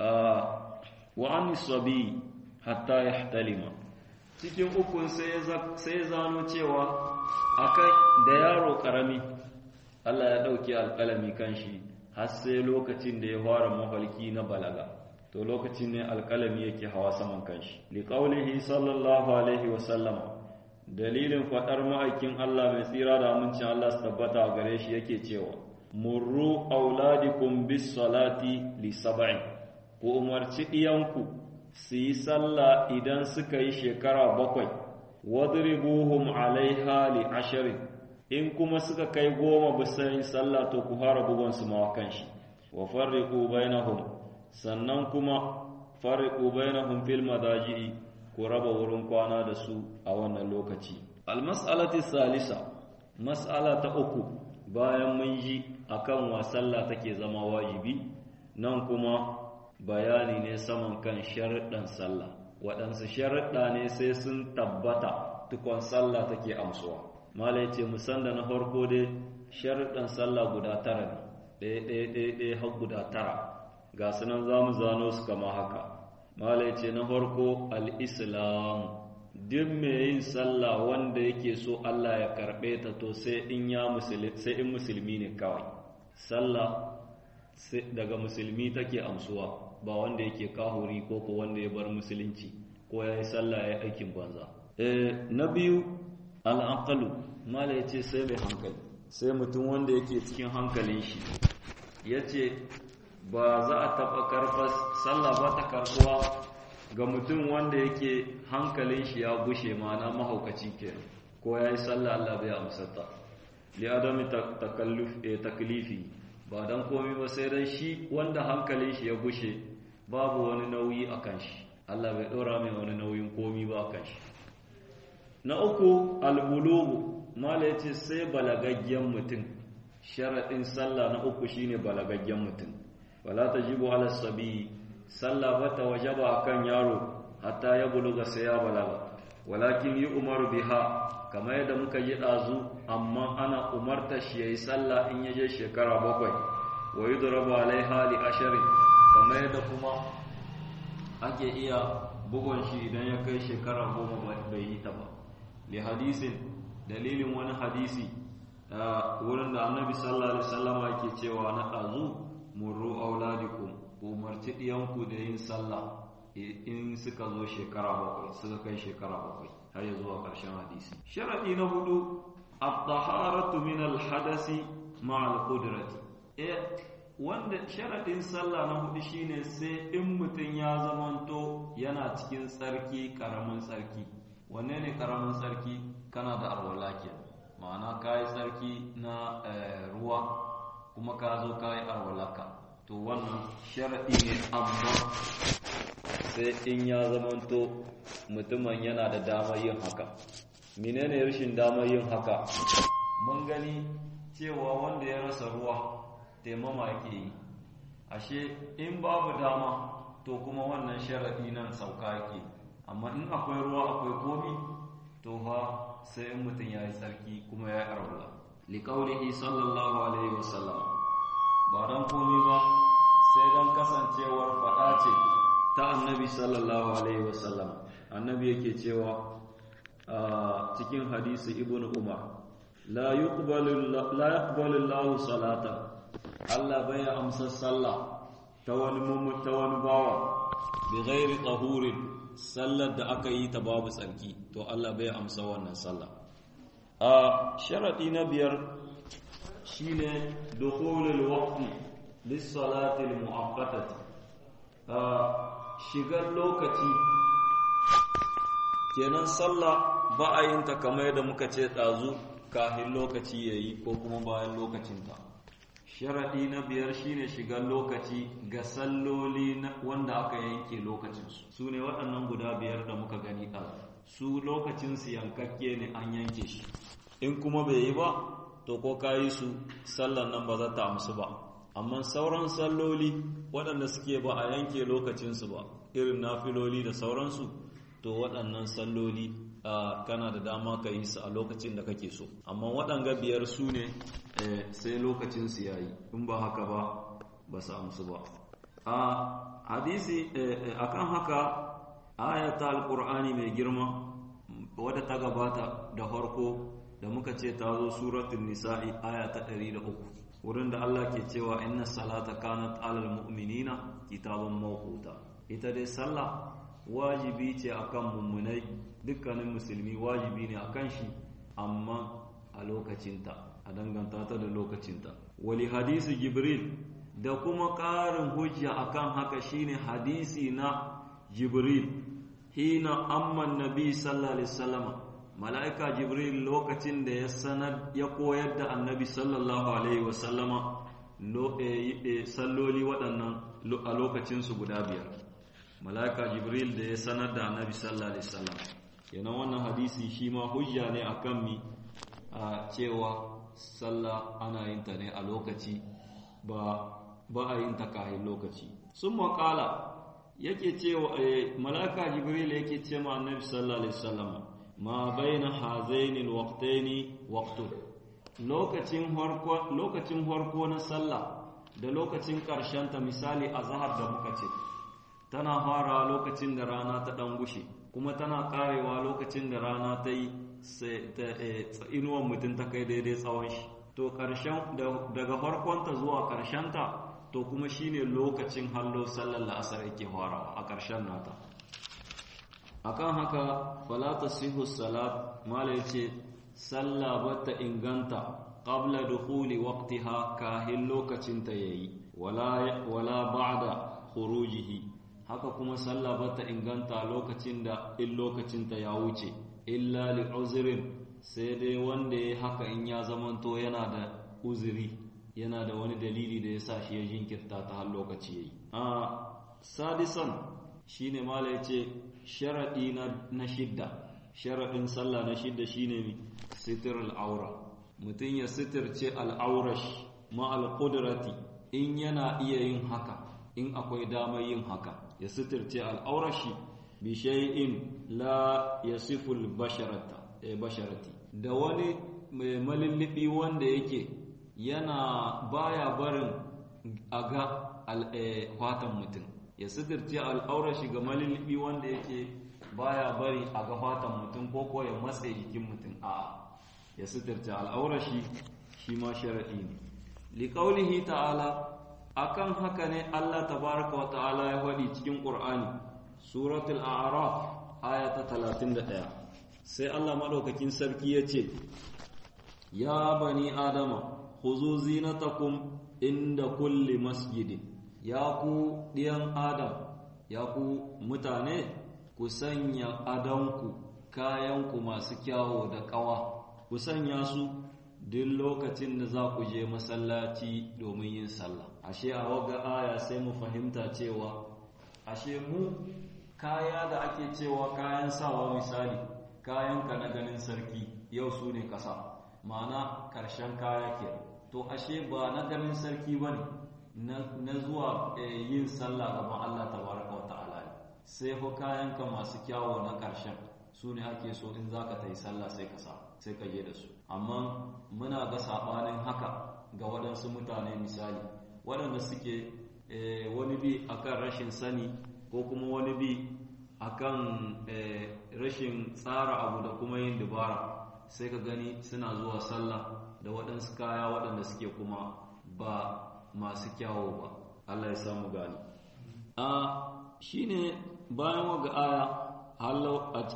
wa anisabi hatta yahtalima cikin ukun sai ya zano cewa akai da yaro karami Allah ya dauke alqalami kan shi har sai lokacin da ya fara mafalki na balaga to lokacin ne alƙalami yake hawa saman kanshi li qaulihi sallallahu alaihi wa sallama dalilin fadar ma'aikin Allah mai tsira da amincin Allah su tabbata a gare shi yake cewa murru auladikum bis salati li sab'in ku umarci diyanku su yi sallah idan suka yi shekara 7 wadribuhum alaiha li 10 in kuma suka kai 10 bisa yin sallah to ku fara bugon su ma kanshi wa farriqu bainahum sannan kuma fariqu bainahum fil madaji'i ko raba wurin kwana da su a wannan lokaci almas'alati salisa mas'ala ta uku bayan mun ji akan wa sallah take zama wajibi nan kuma bayani ne saman kan sharuɗan sallah waɗansu sharuɗa ne sai sun tabbata tukon sallah take amsuwa malai ce musan da na farko dai sharuɗan sallah guda 9 ne ɗaya har guda 9 ga sunan za mu zano su kama haka malai ce na farko al'islam duk mai yin sallah wanda yake so Allah ya karɓe ta to sai in musulmi ne kawai sallah daga musulmi take amsuwa ba wanda yake kahuri ko wanda ya bar musulunci ko ya yi sallah ya yi aikin banza na biyu al'aqalu malai ce sai mai hankali sai mutum wanda yake cikin hankalin shi ya ce ba za a taɓa karfas sallah ba ta karɓuwa ga mutum wanda yake hankalin shi ya gushe ma'ana mahaukaci ke ko ya yi sallah Allah bai amsata li adami taklifi ba dan komai ba sai dan shi wanda hankalin shi ya gushe babu wani nauyi a kan shi Allah bai ɗora mai wani nauyin komai ba a kan shi na uku albulugu mala yace sai balagaggen mutum sharaɗin sallah na uku shine balagaggen mutum wala tajibu ala sabi sallah bata wajaba akan yaro hatta ya buluga sai ya balaga walakin yi umaru biha kamar yadda muka yi dazu amma ana umarta shi yayi sallah in yaje shekara 7 wa yudrabu alaiha li 10 kamar yadda kuma ake iya bugon shi idan ya kai shekara 10 bai yi ta ba li hadisin dalilin wani hadisi wurin da annabi sallallahu alaihi wasallam yake cewa na dazu murru auladikum umarci diyanku da yin sallah in suka zo shekara 7 suka kai shekara 7 har ya zuwa ƙarshen hadisi. Sharadi na 4 at-taharatu min al-hadasi ma'a al-qudrati. Wanda sharadin sallah na 4 shine sai in mutun ya zamanto yana cikin tsarki, karamin tsarki. Wanne ne karamin tsarki? Kana da arwala kenan. Ma'ana kai tsarki na ruwa kuma ka zo kai arwalaka. To wannan sharadi ne, amma sai in ya zamanto mutumin yana da damar yin haka. Menene rashin damar yin haka? Mun gani cewa wanda ya rasa ruwa taimama yake yi. Ashe in babu dama to kuma wannan sharadi nan sauka yake. Amma in akwai ruwa akwai komi to fa sai in mutum ya yi tsarki kuma ya yi arwala. Liqaulihi sallallahu alaihi wasallam, ba dan komi ba sai dan kasancewar fada ce ta annabi sallallahu alaihi wasallam. Annabi yake cewa cikin hadisi ibn Umar, la yaqbalu Allahu salata, Allah bai amsa sallah ta wani bawa bi ghairi tahurin, sallar da aka yi ta babu tsarki to Allah bai amsa wannan sallah. Sharadi na 5 shine dukhulul waqti lis salati al mu'aqqatati, shigar lokaci kenan sallah ba a yin ta kamar yadda muka ce ɗazu kafin lokaci yayi ko kuma bayan lokacinta. Sharadi na 5 shine shigar lokaci ga salloli wanda aka yanke lokacinsu. Su ne waɗannan guda 5 da muka gani ɗazu. Su lokacinsu yankakke ne, an yanke shi. In kuma bai yi ba to ko ka yi su sallan nan ba za ta amsu ba. Amma sauran salloli waɗanda suke ba a yanke lokacinsu ba, irin nafiloli da sauransu, to waɗannan salloli kana da dama ka yi su a lokacin da kake so. Amma waɗanga 5 su ne sai lokacinsu ya yi, in ba haka ba su amsu ba. Hadisi akan haka ayata alƙur'ani mai girma wadda ta gabata da farko da muka ce ta zo suratul nisa'i aya ta 103, wurin da Allah ke cewa inna salata kanat alal mu'minina kitaban mawquta. Ita dai sallah wajibi ce akan mummunai, dukkanin musulmi wajibi ne akan shi, amma a lokacinta, a danganta ta da lokacinta. Wali hadisi Jibril, da kuma ƙarin hujja akan haka shine hadisi na Jibril, hina amman nabi sallallahu alaihi wasallam, mala'ika Jibril lokacin da ya koyar da annabi sallallahu alaihi wasallama salloli waɗannan a lokacinsu guda 5. Mala'ika Jibril da ya sanar da annabi sallallahu alaihi wasallam. Yana wannan hadisi shi ma hujja ne akan mi a cewa sallah ana yin ta ne a lokaci, ba a yin ta kayan lokaci. Sun maƙala yake cewa mala'ika Jibril yake ce ma annabi sallallahu alaihi wasallam, ma baina hazaini alwaqtaini waqtun, lokacin harko na sallah da lokacin ƙarshen ta, misali azhar da muka ce tana fara lokacin da rana ta dan gushe, kuma tana karewa lokacin da rana ta yi inuwan mutum ta kai daidai tsawon shi. To daga farkonta zuwa ƙarshenta to kuma shine lokacin hallo sallar la'asar yake farawa a ƙarshen nata. Akan haka fala tasihu salat, mala yace sallah bata inganta qabla dukhuli waqtiha, kahin lokacin ta yayi, wala ba'da khurujihi, haka kuma sallah bata inganta lokacin da in lokacin ta ya wuce, illa li uzrin, sai dai wanda ya haka in ya zamanto yana da uzuri, yana da wani dalili da yasa shi ya jinkirta ta har lokaci yayi. Sadisan shine mala yace sharadi na 6, sharadin sallah na 6 shine sitrul aura, mutun ya sitirce al'aurash ma al-qudrati, in yana iya yin haka, in akwai damar yin haka, ya sitirce al'aurashi bi shay'in la yasiful basharati, da wani mai malillibi wanda yake yana baya barin aga fatan mutum, ya suturce al'aurar shi ga malilibi wanda yake baya bari a ga fatan mutum ko ya matse jikin mutum, ya suturce al'aurar shi ma sharadi ne. Liqaulihi ta'ala, akan haka ne Allah tabaraka wa ta'ala ya faɗi cikin Qur'ani suratul a'raf aya ta 31, sai Allah madaukakin sarki ya ce, ya bani adama khuzu zinatakum inda kulli masjidin, ya ku ɗiyan adam, ya ku mutane, ku sanya adanku, kayanku masu kyawo da ƙawa, ku sanya su duk lokacin da za ku je masallaci domin yin sallah. Ashe a waga aya sai mu fahimta cewa ashe mu kaya da ake cewa kayan sawa, misali kayanka na ganin sarki yau su ne kasa, ma'ana karshen kaya ke, to ashe ba na ganin sarki ba ne na zuwa yin sallah gaban Allah tabaraka wa ta'ala, sai fa kayanka masu kyawo na karshen su ne ake so in za ka ta yi sallah sai ka je da su. Amma muna ga saɓanin haka ga waɗansu mutane, misali waɗanda suke wani bi akan rashin sani ko kuma wani bi akan rashin tsara abu da kuma yin dubara, sai ka gani suna zuwa sallah da waɗansu kaya waɗanda suke kuma ba masu kyawo ba. Allah ya samu gani. Shine bayan waga aya hallau a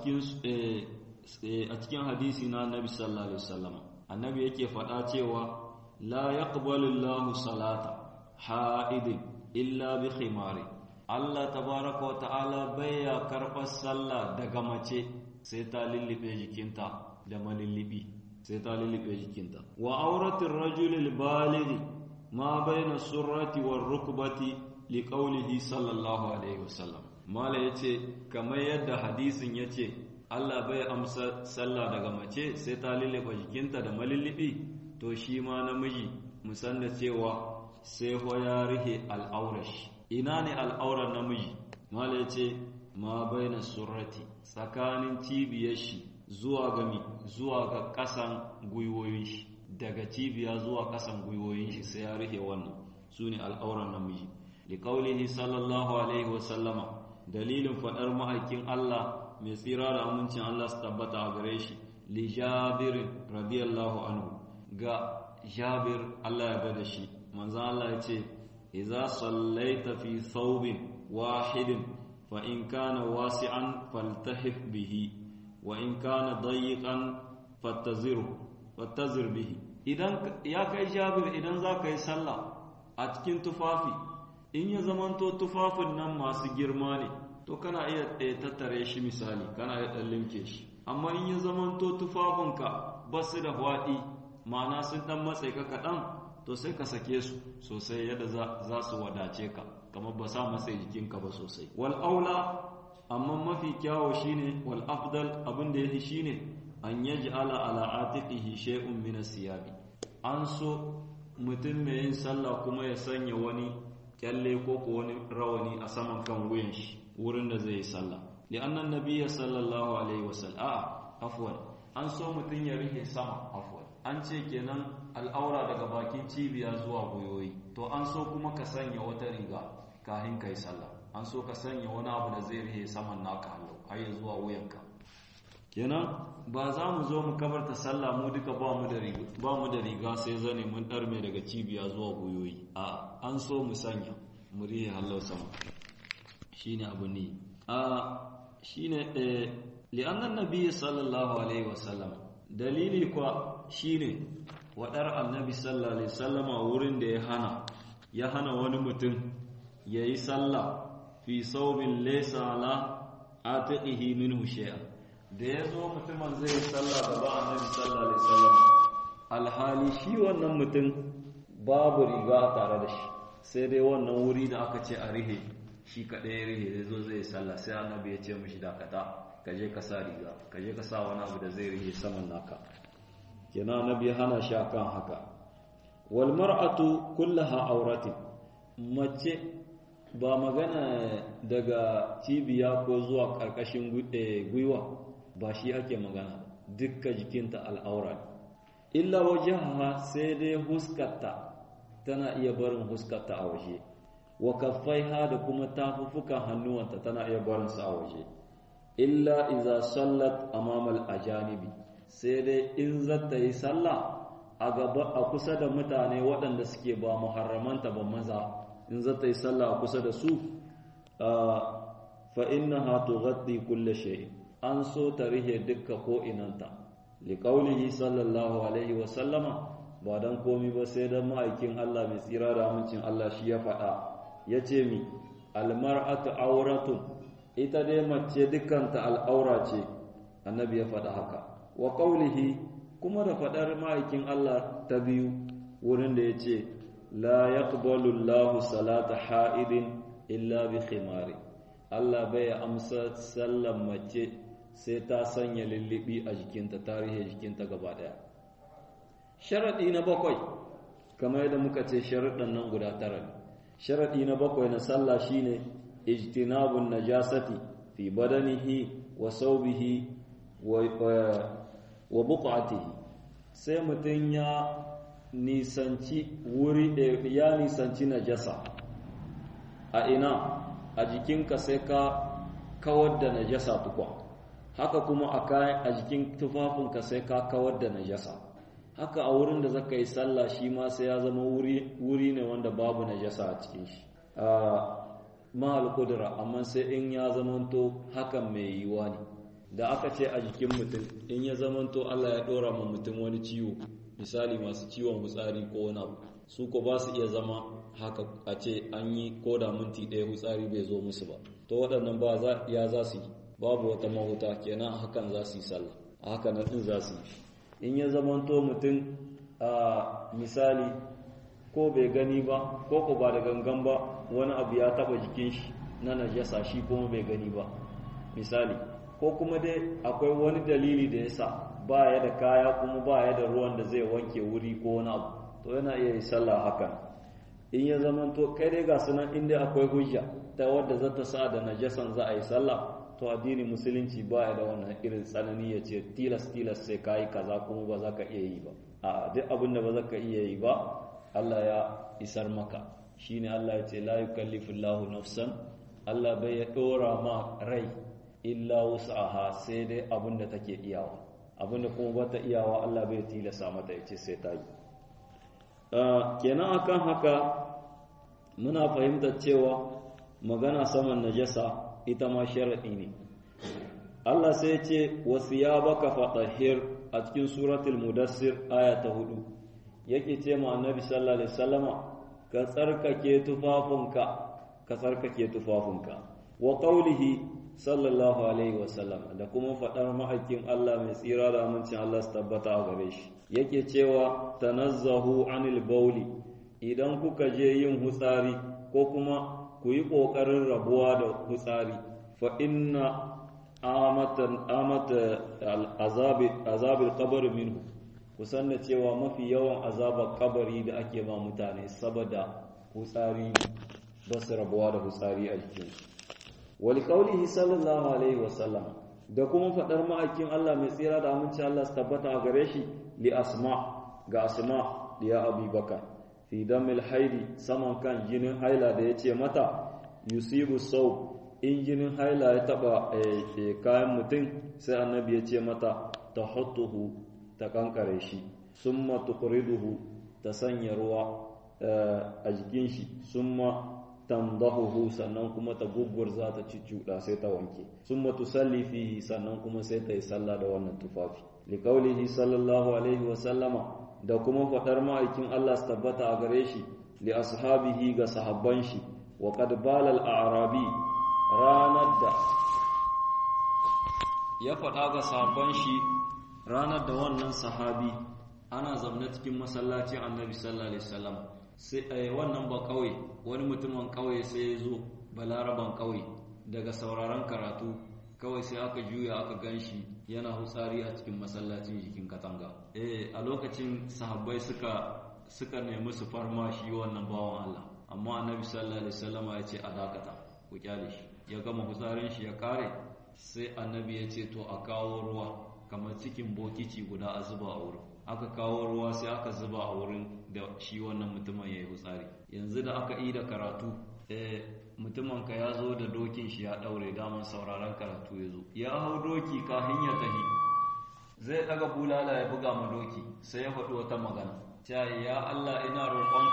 cikin hadisi na Annabi sallallahu alaihi wasallam, annabi yake faɗa cewa la yaqbalu Allahu salata ha'idin illa bi khimari, Allah tabaraka wa ta'ala baya karɓar sallah daga mace sai ta lullube jikinta da malillibi, sai ta lullube jikinta. Wa auratir rajulil balighi ma baina surrati war rukbati liqaulihi sallallahu alaihi wasallam. Mala yace kamar yadda hadisin yace Allah bai amsa sallah daga mace sai ta lullube jikinta da malillibi, to shi ma namiji musanna cewa sai ho ya rihe al'aurashi. Ina ne al'aurar namiji? Mala yace ma baina surrati, tsakanin cibiyar shi zuwa ga kasan gwiwoyin shi, daga cibiya zuwa kasan gwiwoyin shi sai ya rihe wannan, sune al'aurar namiji. Liqaulihi sallallahu alaihi wasallama, dalilin fadar ma'aikin Allah mai tsira da amincin Allah su tabbata a gare shi, li Jabir radiyallahu anhu, ga Jabir Allah ya bada shi, manzon Allah ya ce, idza sallaita fi thawbin wahidin fa in kana wasi'an faltahif bihi wa in kana dayiqan fattazir bihi. Idan ya kai Jabir, idan za ka yi sallah a cikin tufafi, in ya zamanto tufafin nan masu girma ne, to kana iya tattare shi, misali kana iya ɗan limke shi. Amma in ya zamanto tufafinka ba su da hwaɗi, ma'ana sun ɗan matse ka kaɗan, to sai ka sake su sosai yadda za su wadace ka, kamar ba sa matse jikinka ba sosai. Wal aula, amma mafi kyawo shine, wal afdal, abin da yake shine an yaj'ala ala atiqihi shay'un min as-siyabi. An so mutum mai yin sallah kuma ya sanya wani kyalle ko wani rawani a saman kan wuyan shi wurin da zai yi sallah. Li'annan nabiyya sallallahu alaihi wasallam an so mutum ya rike sama, an ce kenan al'aura daga bakin cibiya zuwa gwiwoyi, to an so kuma ka sanya wata riga kafin kai sallah, an so ka sanya wani abu da zai rike saman naka har ya zuwa wuyanka. Kenan ba za mu zo mu kabarta sallah mu duka ba mu da riga sai zane mun ɗarme daga cibiya zuwa gwiwoyi, an so mu sanya mu rihe hallau sama, shine abu ne. Shine li'annan nabiyyi sallallahu alaihi wasallam, dalili kwa shine wadar annabi sallallahu alaihi wasallama wurin da ya hana wani mutum yayi sallah fi saubin laysa ala atiqihi minhu shay'a. Da yazo mutumin zai sallah gaba annabi sallallahu alaihi wasallam, alhali shi wannan mutum babu riga tare da shi, sai dai wannan wuri da aka ce a rihe shi kadai ya rihe, yazo zai sallah, sai annabi ya ce mishi dakata, ka je ka sa riga, ka je ka sa wani abu da zai rihe saman naka. Kenan annabi ya hana shi akan haka. Wal mar'atu kullaha auratin, mace ba magana daga cibiya ko zuwa karkashin gwiwa, ba shi ake magana, dukkan jikinta al'aura. Illa wajhaha, sai dai huskarta tana iya barin huskarta a waje. wa kaffaiha da kuma tafufukan hannuwanta tana iya barin su a waje illa iza sallat amamal ajanibi sai dai in zata yi sallah a gaba a kusa da mutane waɗanda suke ba muharramanta ba maza in zata yi sallah a kusa da su fa innaha tughatti kulli shay an so ta rihe dukka ko inanta liqaulihi sallallahu alaihi wa sallama ba dan komi ba sai dan ma'aikin Allah mai tsira da amincin Allah shi ya faɗa yace mi almar'atu auratun ita dai mace dukkanta al'aura ce annabi ya faɗa haka wa qaulihi kuma da faɗar ma'aikin Allah ta biyu wurin da yace la yaqbalu Allahu salata ha'idin illa bi khimari Allah bai amsa sallan mace sai ta sanya lullubi a jikinta tarihi jikinta gaba daya sharadi na 7 kamar yadda muka ce sharadan nan guda 9 sharadi na 7 na sallah shine ijtinabun najasati fi badanihi wa sawbihi wa buqatihi sai mutun ya nisanci wuri ya nisanci najasa a ina a jikinka sai ka kawar da najasa tukwa haka kuma a jikin tufafinka sai ka kawar da najasa haka a wurin da zaka yi sallah shi ma sai ya zama wuri ne wanda babu najasa a cikin shi ma'al kudura amma sai in ya zamanto hakan mai yiwuwa ne da aka ce a jikin mutum in ya zamanto Allah ya dora ma mutum wani ciwo misali masu ciwon hutsari ko wani abu su ko ba su iya zama haka a ce an yi ko da minti ɗaya hutsari bai zo musu ba to waɗannan ba za su yi babu wata mahuta kenan hakan za su yi sallah a haka nan ɗin za su yi in ya zamanto mutum a misali ko bai gani ba ko ba da gangan ba wani abu ya taɓa jikin shi na najasa shi kuma bai gani ba misali ko kuma dai akwai wani dalili da yasa ba ya da kaya kuma ba ya da ruwan da zai wanke wuri ko wani abu to yana iya yi sallah hakan in ya zama to kai dai ga sunan inda akwai hujja ta wadda za ta sa da najasan za a yi sallah to addini musulunci ba ya da wannan irin tsanani ya ce tilas sai ka yi kaza kuma ba za ka iya yi ba a duk abin da ba za ka iya yi ba Allah ya isar maka shine Allah ya ce la yukallifullahu nafsan Allah bai ya dora ma rai illa wus'aha sai dai abin da take iyawa abin da kuma bata iyawa Allah bai tilasa mata yace sai ta yi kenan akan haka muna fahimtar cewa magana saman najasa ita ma sharadi ne Allah sai ya ce wasiyabaka fatahhir a cikin suratul mudassir aya ta 4 yake ce ma annabi sallallahu alaihi wasallama ka tsarkake tufafinka wa qawlihi sallallahu alaihi wasallam da kuma faɗar ma'aikin Allah mai tsira da amincin Allah su tabbata a gare shi yake cewa tanazzahu anil bauli idan kuka je yin hutsari ko kuma ku yi ƙoƙarin rabuwa da hutsari fa inna amata azabil qabr minhu kusan da cewa mafi yawan azabar kabari da ake ma mutane saboda hutsari ba su rabuwa da hutsari a jikinsu wali kaulihi sallallahu alaihi wasallam da kuma faɗar ma'aikin Allah mai tsira da aminci Allah su tabbata a gare shi li asma ga asma ya abubakar fi damil haidi saman kan jinin haila da ya ce mata yusibu sau in jinin haila ya taɓa kayan mutum sai annabi ya ce mata ta hutuhu ta kankare shi summa tuqriduhu ta sanya ruwa a jikin shi summa tamdahuhu sannan kuma ta gugurza ta ciccuda sai ta wanke summa tusalli fihi sannan kuma sai ta yi sallah da wannan tufafi liqaulihi sallallahu alaihi wa sallama da kuma fadar ma'aikin Allah su tabbata a gare shi li ashabihi ga sahabban shi wa qad balal a'rabi ranar da ya fada ga sahabban shi ranar da wannan sahabi ana zamna cikin masallacin annabi sallallahu alaihi wasallam sai wannan ba kauye wani mutumin kauye sai ya zo balaraban kauye daga sauraron karatu kawai sai aka juya aka ganshi yana hutsari a cikin masallacin jikin katanga a lokacin sahabbai suka nemi su farma shi wannan bawan Allah amma annabi sallallahu alaihi wasallam ya ce a dakata ku kyale shi ya gama hutsarin shi ya kare sai annabi ya ce to a kawo ruwa kamar cikin bokici guda a zuba a wurin aka kawo ruwa sai aka zuba a wurin da shi wannan mutumin ya yi hutsari yanzu da aka yi da karatu mutumanka ya zo da dokin shi ya daure daman sauraron karatu ya zo ya hau doki kafin ya tahi zai daga bulala ya buga ma doki sai ya faɗi wata magana cewa ya Allah ina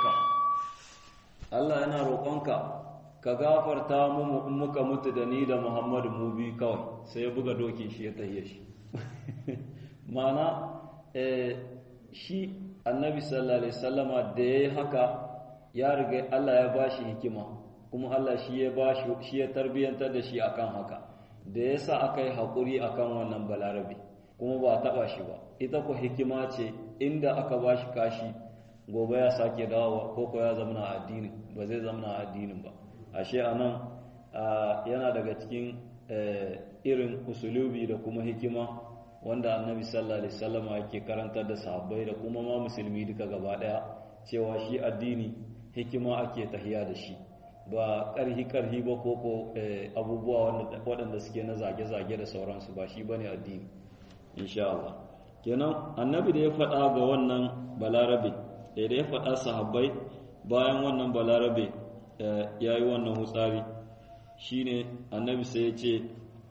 roƙonka ka gafarta mu in muka mutu da ni da Muhammadu mu bi kawai sai ya buga dokin shi ya tahiye shi ma'ana shi annabi sallallahu alaihi wasallama da yayi haka ya riga Allah ya bashi hikima kuma Allah shi ya tarbiyantar da shi akan haka da yasa aka yi hakuri akan wannan balarabe kuma ba taba shi ba ita ko hikima ce inda aka bashi kashi gobe ya sake dawowa ko ya zama addini ba zai zama addinin ba ashe anan yana daga cikin irin usulubi da kuma hikima wanda annabi sallallahu alaihi wasallam yake karantar da sahabbai da kuma ma musulmi duka gaba daya cewa shi addini hikima ake tahiya da shi ba karhi ba ko abubuwa waɗanda suke na zage-zage da sauransu ba shi bane addini insha Allah kenan annabi da ya faɗa ga wannan balarabe da ya faɗa sahabbai bayan wannan balarabe yayi wannan hutsari shine annabi sai ya ce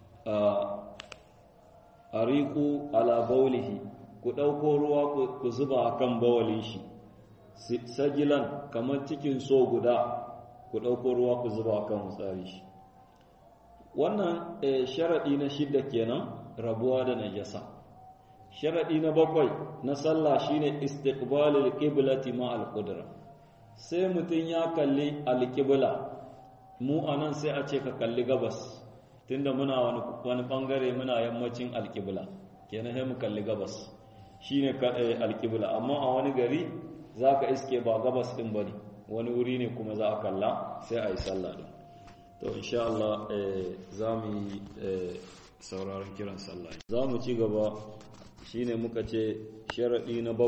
ariku ala baulihi ku ɗauko ruwa ku zuba akan bawalin shi sajilan kamar cikin so guda ku ɗauko ruwa ku zuba akan hutsari shi wannan sharaɗi na 6 kenan rabuwa da najasa sharaɗi na 7 na sallah shine istiqbalul qiblati ma al-qudra sai mutun ya kalli al-qibla mu anan sai a ce ka kalli gabas tunda muna wani bangare muna yammacin al-qibla kenan sai mu kalli gabas shine al-qibla amma a wani gari zaka iske ba gabas din bane wani wuri ne kuma za a kalla sai a yi sallah din to insha Allah za mu yi sauraron kiran sallah za mu ci gaba shine muka ce sharadi na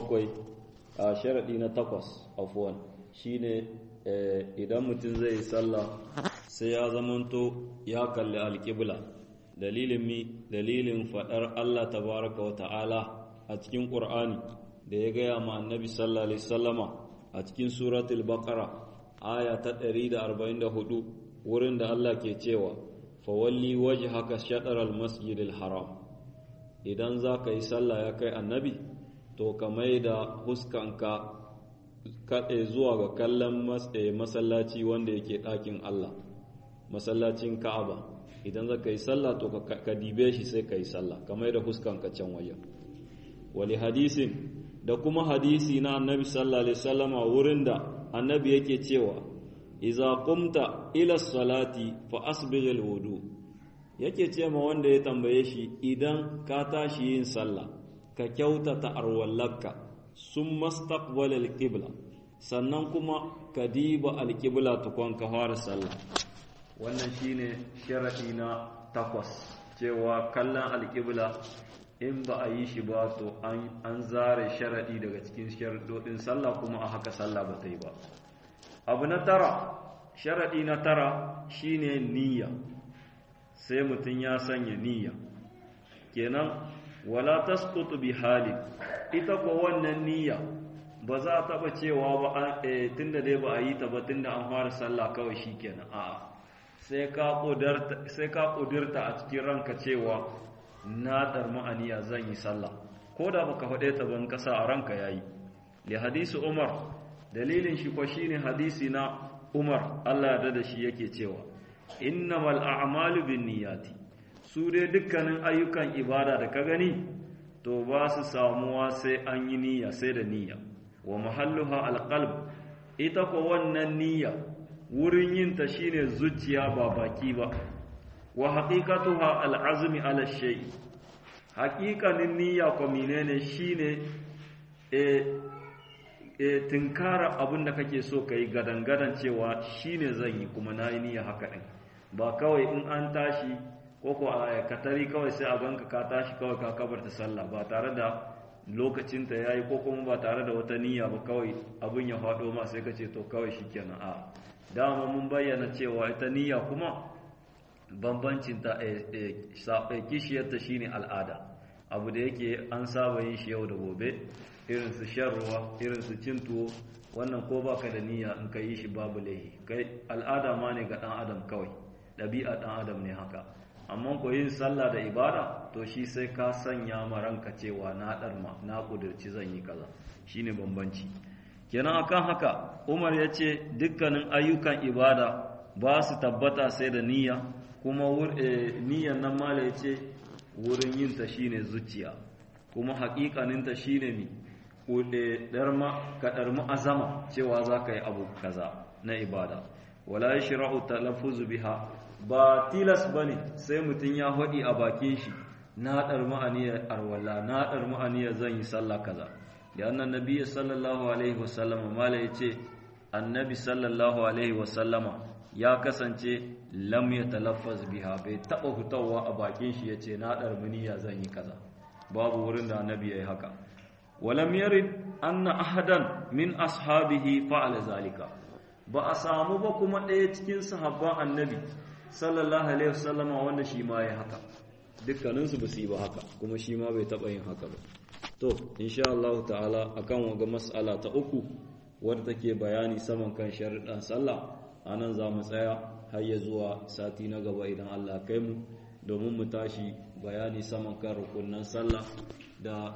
8 afwan shine idan mutum zai yi sallah sai ya zamanto ya kalli alqibla dalilin fadar Allah tabaraka wa ta'ala a cikin Qur'ani da ya gaya ma annabi sallallahu alaihi wasallama a cikin suratul baqara aya ta 144 wurin da Allah ke cewa fawalli wajhaka shatral masjidil haram idan zaka yi sallah ya kai annabi to ka maida huskanka kaɗe zuwa ga kallon masallaci wanda yake ɗakin Allah masallacin Ka'aba idan zaka yi sallah to ka dibe shi sai ka yi sallah ka maida huskanka can wajen wali hadisin da kuma hadisi na annabi sallallahu alaihi wasallama wurin da annabi yake cewa iza qumta ila salati fa asbighil wudu yake ce ma wanda ya tambaye shi idan ka tashi yin sallah ka kyautata arwallaka summa istaqbal alqibla sannan kuma ka diba alqibla tukun ka fara sallah wannan shine sharadi na 8 cewa kallon alqibla in ba a yi shi ba to an zare sharadi daga cikin sharadodin sallah kuma a haka sallah ba ta yi ba abu na 9 sharadi na 9 shine niyya sai mutum ya sanya niyya kenan wala tasqutu bi hali ita ko wannan niyya ba za ta ba cewa ba tunda dai ba a yi ta ba tunda an fara sallah kawai shikenan a'a sai ka kudurta a cikin ranka cewa na darma aniya zan yi sallah ko da baka faɗe ta ban kasa a ranka yayi li hadisi Umar dalilin shi ko shine hadisi na Umar Allah ya da shi yake cewa innamal a'malu binniyati su dai dukkanin ayyukan ibada da ka gani to ba su samuwa sai an yi niyya sai da niyya wa mahalluha alqalb ita ko wannan niyya wurin yin ta shine zuciya ba baki ba wa haqiqatuha al'azmi ala shay haqiqanin niyya ko menene shine tinkara abin da kake so kai gadangadan cewa shine zan yi kuma nayi niyya haka din ba kawai in an tashi ko katari kawai sai a ganka ka tashi kawai ka kabarta sallah ba tare da lokacin ta yayi ko kuma ba tare da wata niyya ba kawai abin ya faɗo ma sai ka ce to kawai shikenan a dama mun bayyana cewa ita niyya kuma bambancin ta kishiyarta shine al'ada abu da yake an saba yin shi yau da gobe, irin su shan ruwa, irin su cin tuwo, wannan ko baka da niyya in ka yi shi babu laihi, kai al'ada ma ne ga ɗan adam kawai, ɗabi'a ɗan adam ne haka. Amma ko yin sallah da ibada to shi sai ka sanya ma ranka cewa na ɗarma na ƙudurci zan yi kaza, shine bambanci. Kenan akan haka Umar ya ce dukkanin ayyukan ibada ba su tabbata sai da niyya, kuma niyyan nan mala ya ce wurin yinta shine zuciya, kuma haƙiƙaninta shine mi ka ɗarmi azama cewa za ka yi abu kaza na ibada. Wala yashra'u talaffuzu biha, ba tilas bane sai mutum ya haɗi a bakin shi na ɗarmi aniyar arwala, na ɗarmi aniyar zan yi sallah kaza. da annan nabi sallallahu alaihi wasallama mala yace annabi sallallahu alaihi wasallama ya kasance lam yatalaffaz biha, bai taba hutawa a bakin shi yace na darmuniya zan yi kaza, babu wurin da annabi yayi haka. walam yarid anna ahadan min ashabihi fa'ala zalika, ba a samu ba kuma ɗaya cikin sahabban annabi sallallahu alaihi wasallama wanda shi ma yayi haka, dukkaninsu ba su yi ba haka, kuma shi ma bai taba yin haka ba. To insha Allah ta'ala akan waga mas'ala ta uku wadda take bayani saman kan sharuɗan sallah, anan za mu tsaya har ya zuwa sati na gaba idan Allah kai mu, domin mu tashi bayani saman kan rukunan sallah da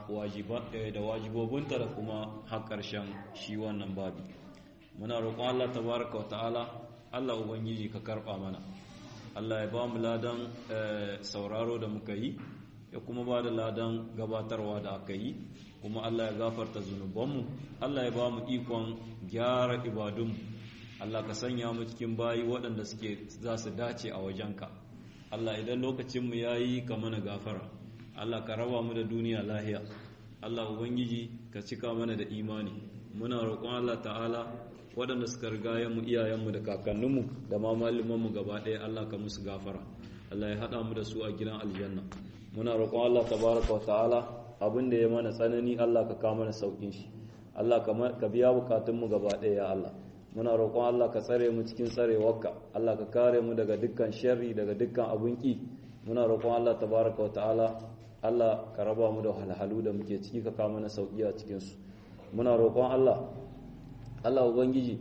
wajibobinta da kuma har ƙarshen shi wannan babi. Muna roƙon Allah tabaraka wa ta'ala, Allah ubangiji ka karɓa mana, Allah ya ba mu ladan sauraro da muka yi, ya kuma ba da ladan gabatarwa da aka yi, kuma Allah ya gafarta zunubanmu, Allah ya ba mu ikon gyara ibadunmu, Allah ka sanya mu cikin bayi waɗanda za su dace a wajenka. Allah idan lokacinmu ya yi ka mana gafara, Allah ka raba mu da duniya lahiya, Allah Ubangiji ka cika mana da imani. Muna roƙon Allah ta'ala waɗanda suka riga mu iyayenmu da kakanninmu da ma malumanmu gaba ɗaya, Allah ka musu gafara, Allah ya haɗa mu da su a gidan aljanna. Muna roƙon Allah tabaraka wa ta'ala abin da ya mana tsanani Allah ka kawo mana saukin shi, Allah ka biya bukatunmu gaba ɗaya ya Allah. Muna roƙon Allah ka tsare mu cikin tsarewarka, Allah ka kare mu daga dukkan sharri, daga dukkan abun ki. Muna roƙon Allah tabaraka wa ta'ala, Allah ka raba mu da halhalu da muke ciki, ka kawo mana sauki a cikin su. Muna roƙon Allah ubangiji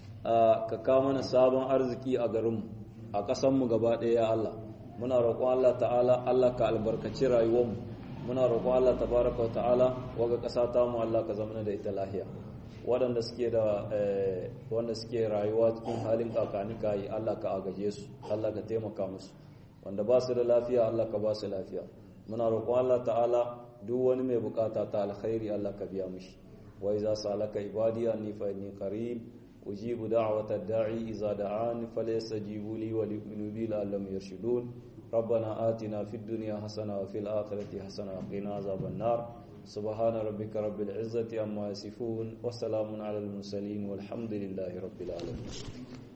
ka kawo mana sabon arziki a garinmu, a ƙasanmu gaba ɗaya ya Allah. Muna roƙon Allah ta'ala, Allah ka albarkaci rayuwarmu. Muna roƙon Allah tabaraka wa ta'ala waga ƙasa ta mu, Allah ka zama da ita lahiya. Waɗanda suke rayuwa cikin halin kakanika yi, Allah ka agaje su, Allah ka taimaka musu. Wanda ba su da lafiya, Allah ka ba su lafiya. Muna roƙon Allah ta'ala duk wani mai bukata ta alkhairi, Allah ka biya mishi. Wa iza salaka ibadi anni fa inni qarib ujibu da'wata da'i iza da'an falyastajibu li wa liyu'minu bi la'allahum yarshudun. ربنا آتنا في الدنيا حسنة وفي الآخرة حسنة وقنا عذاب النار. سبحان ربك رب العزة عما يصفون وسلام على المرسلين والحمد لله رب العالمين.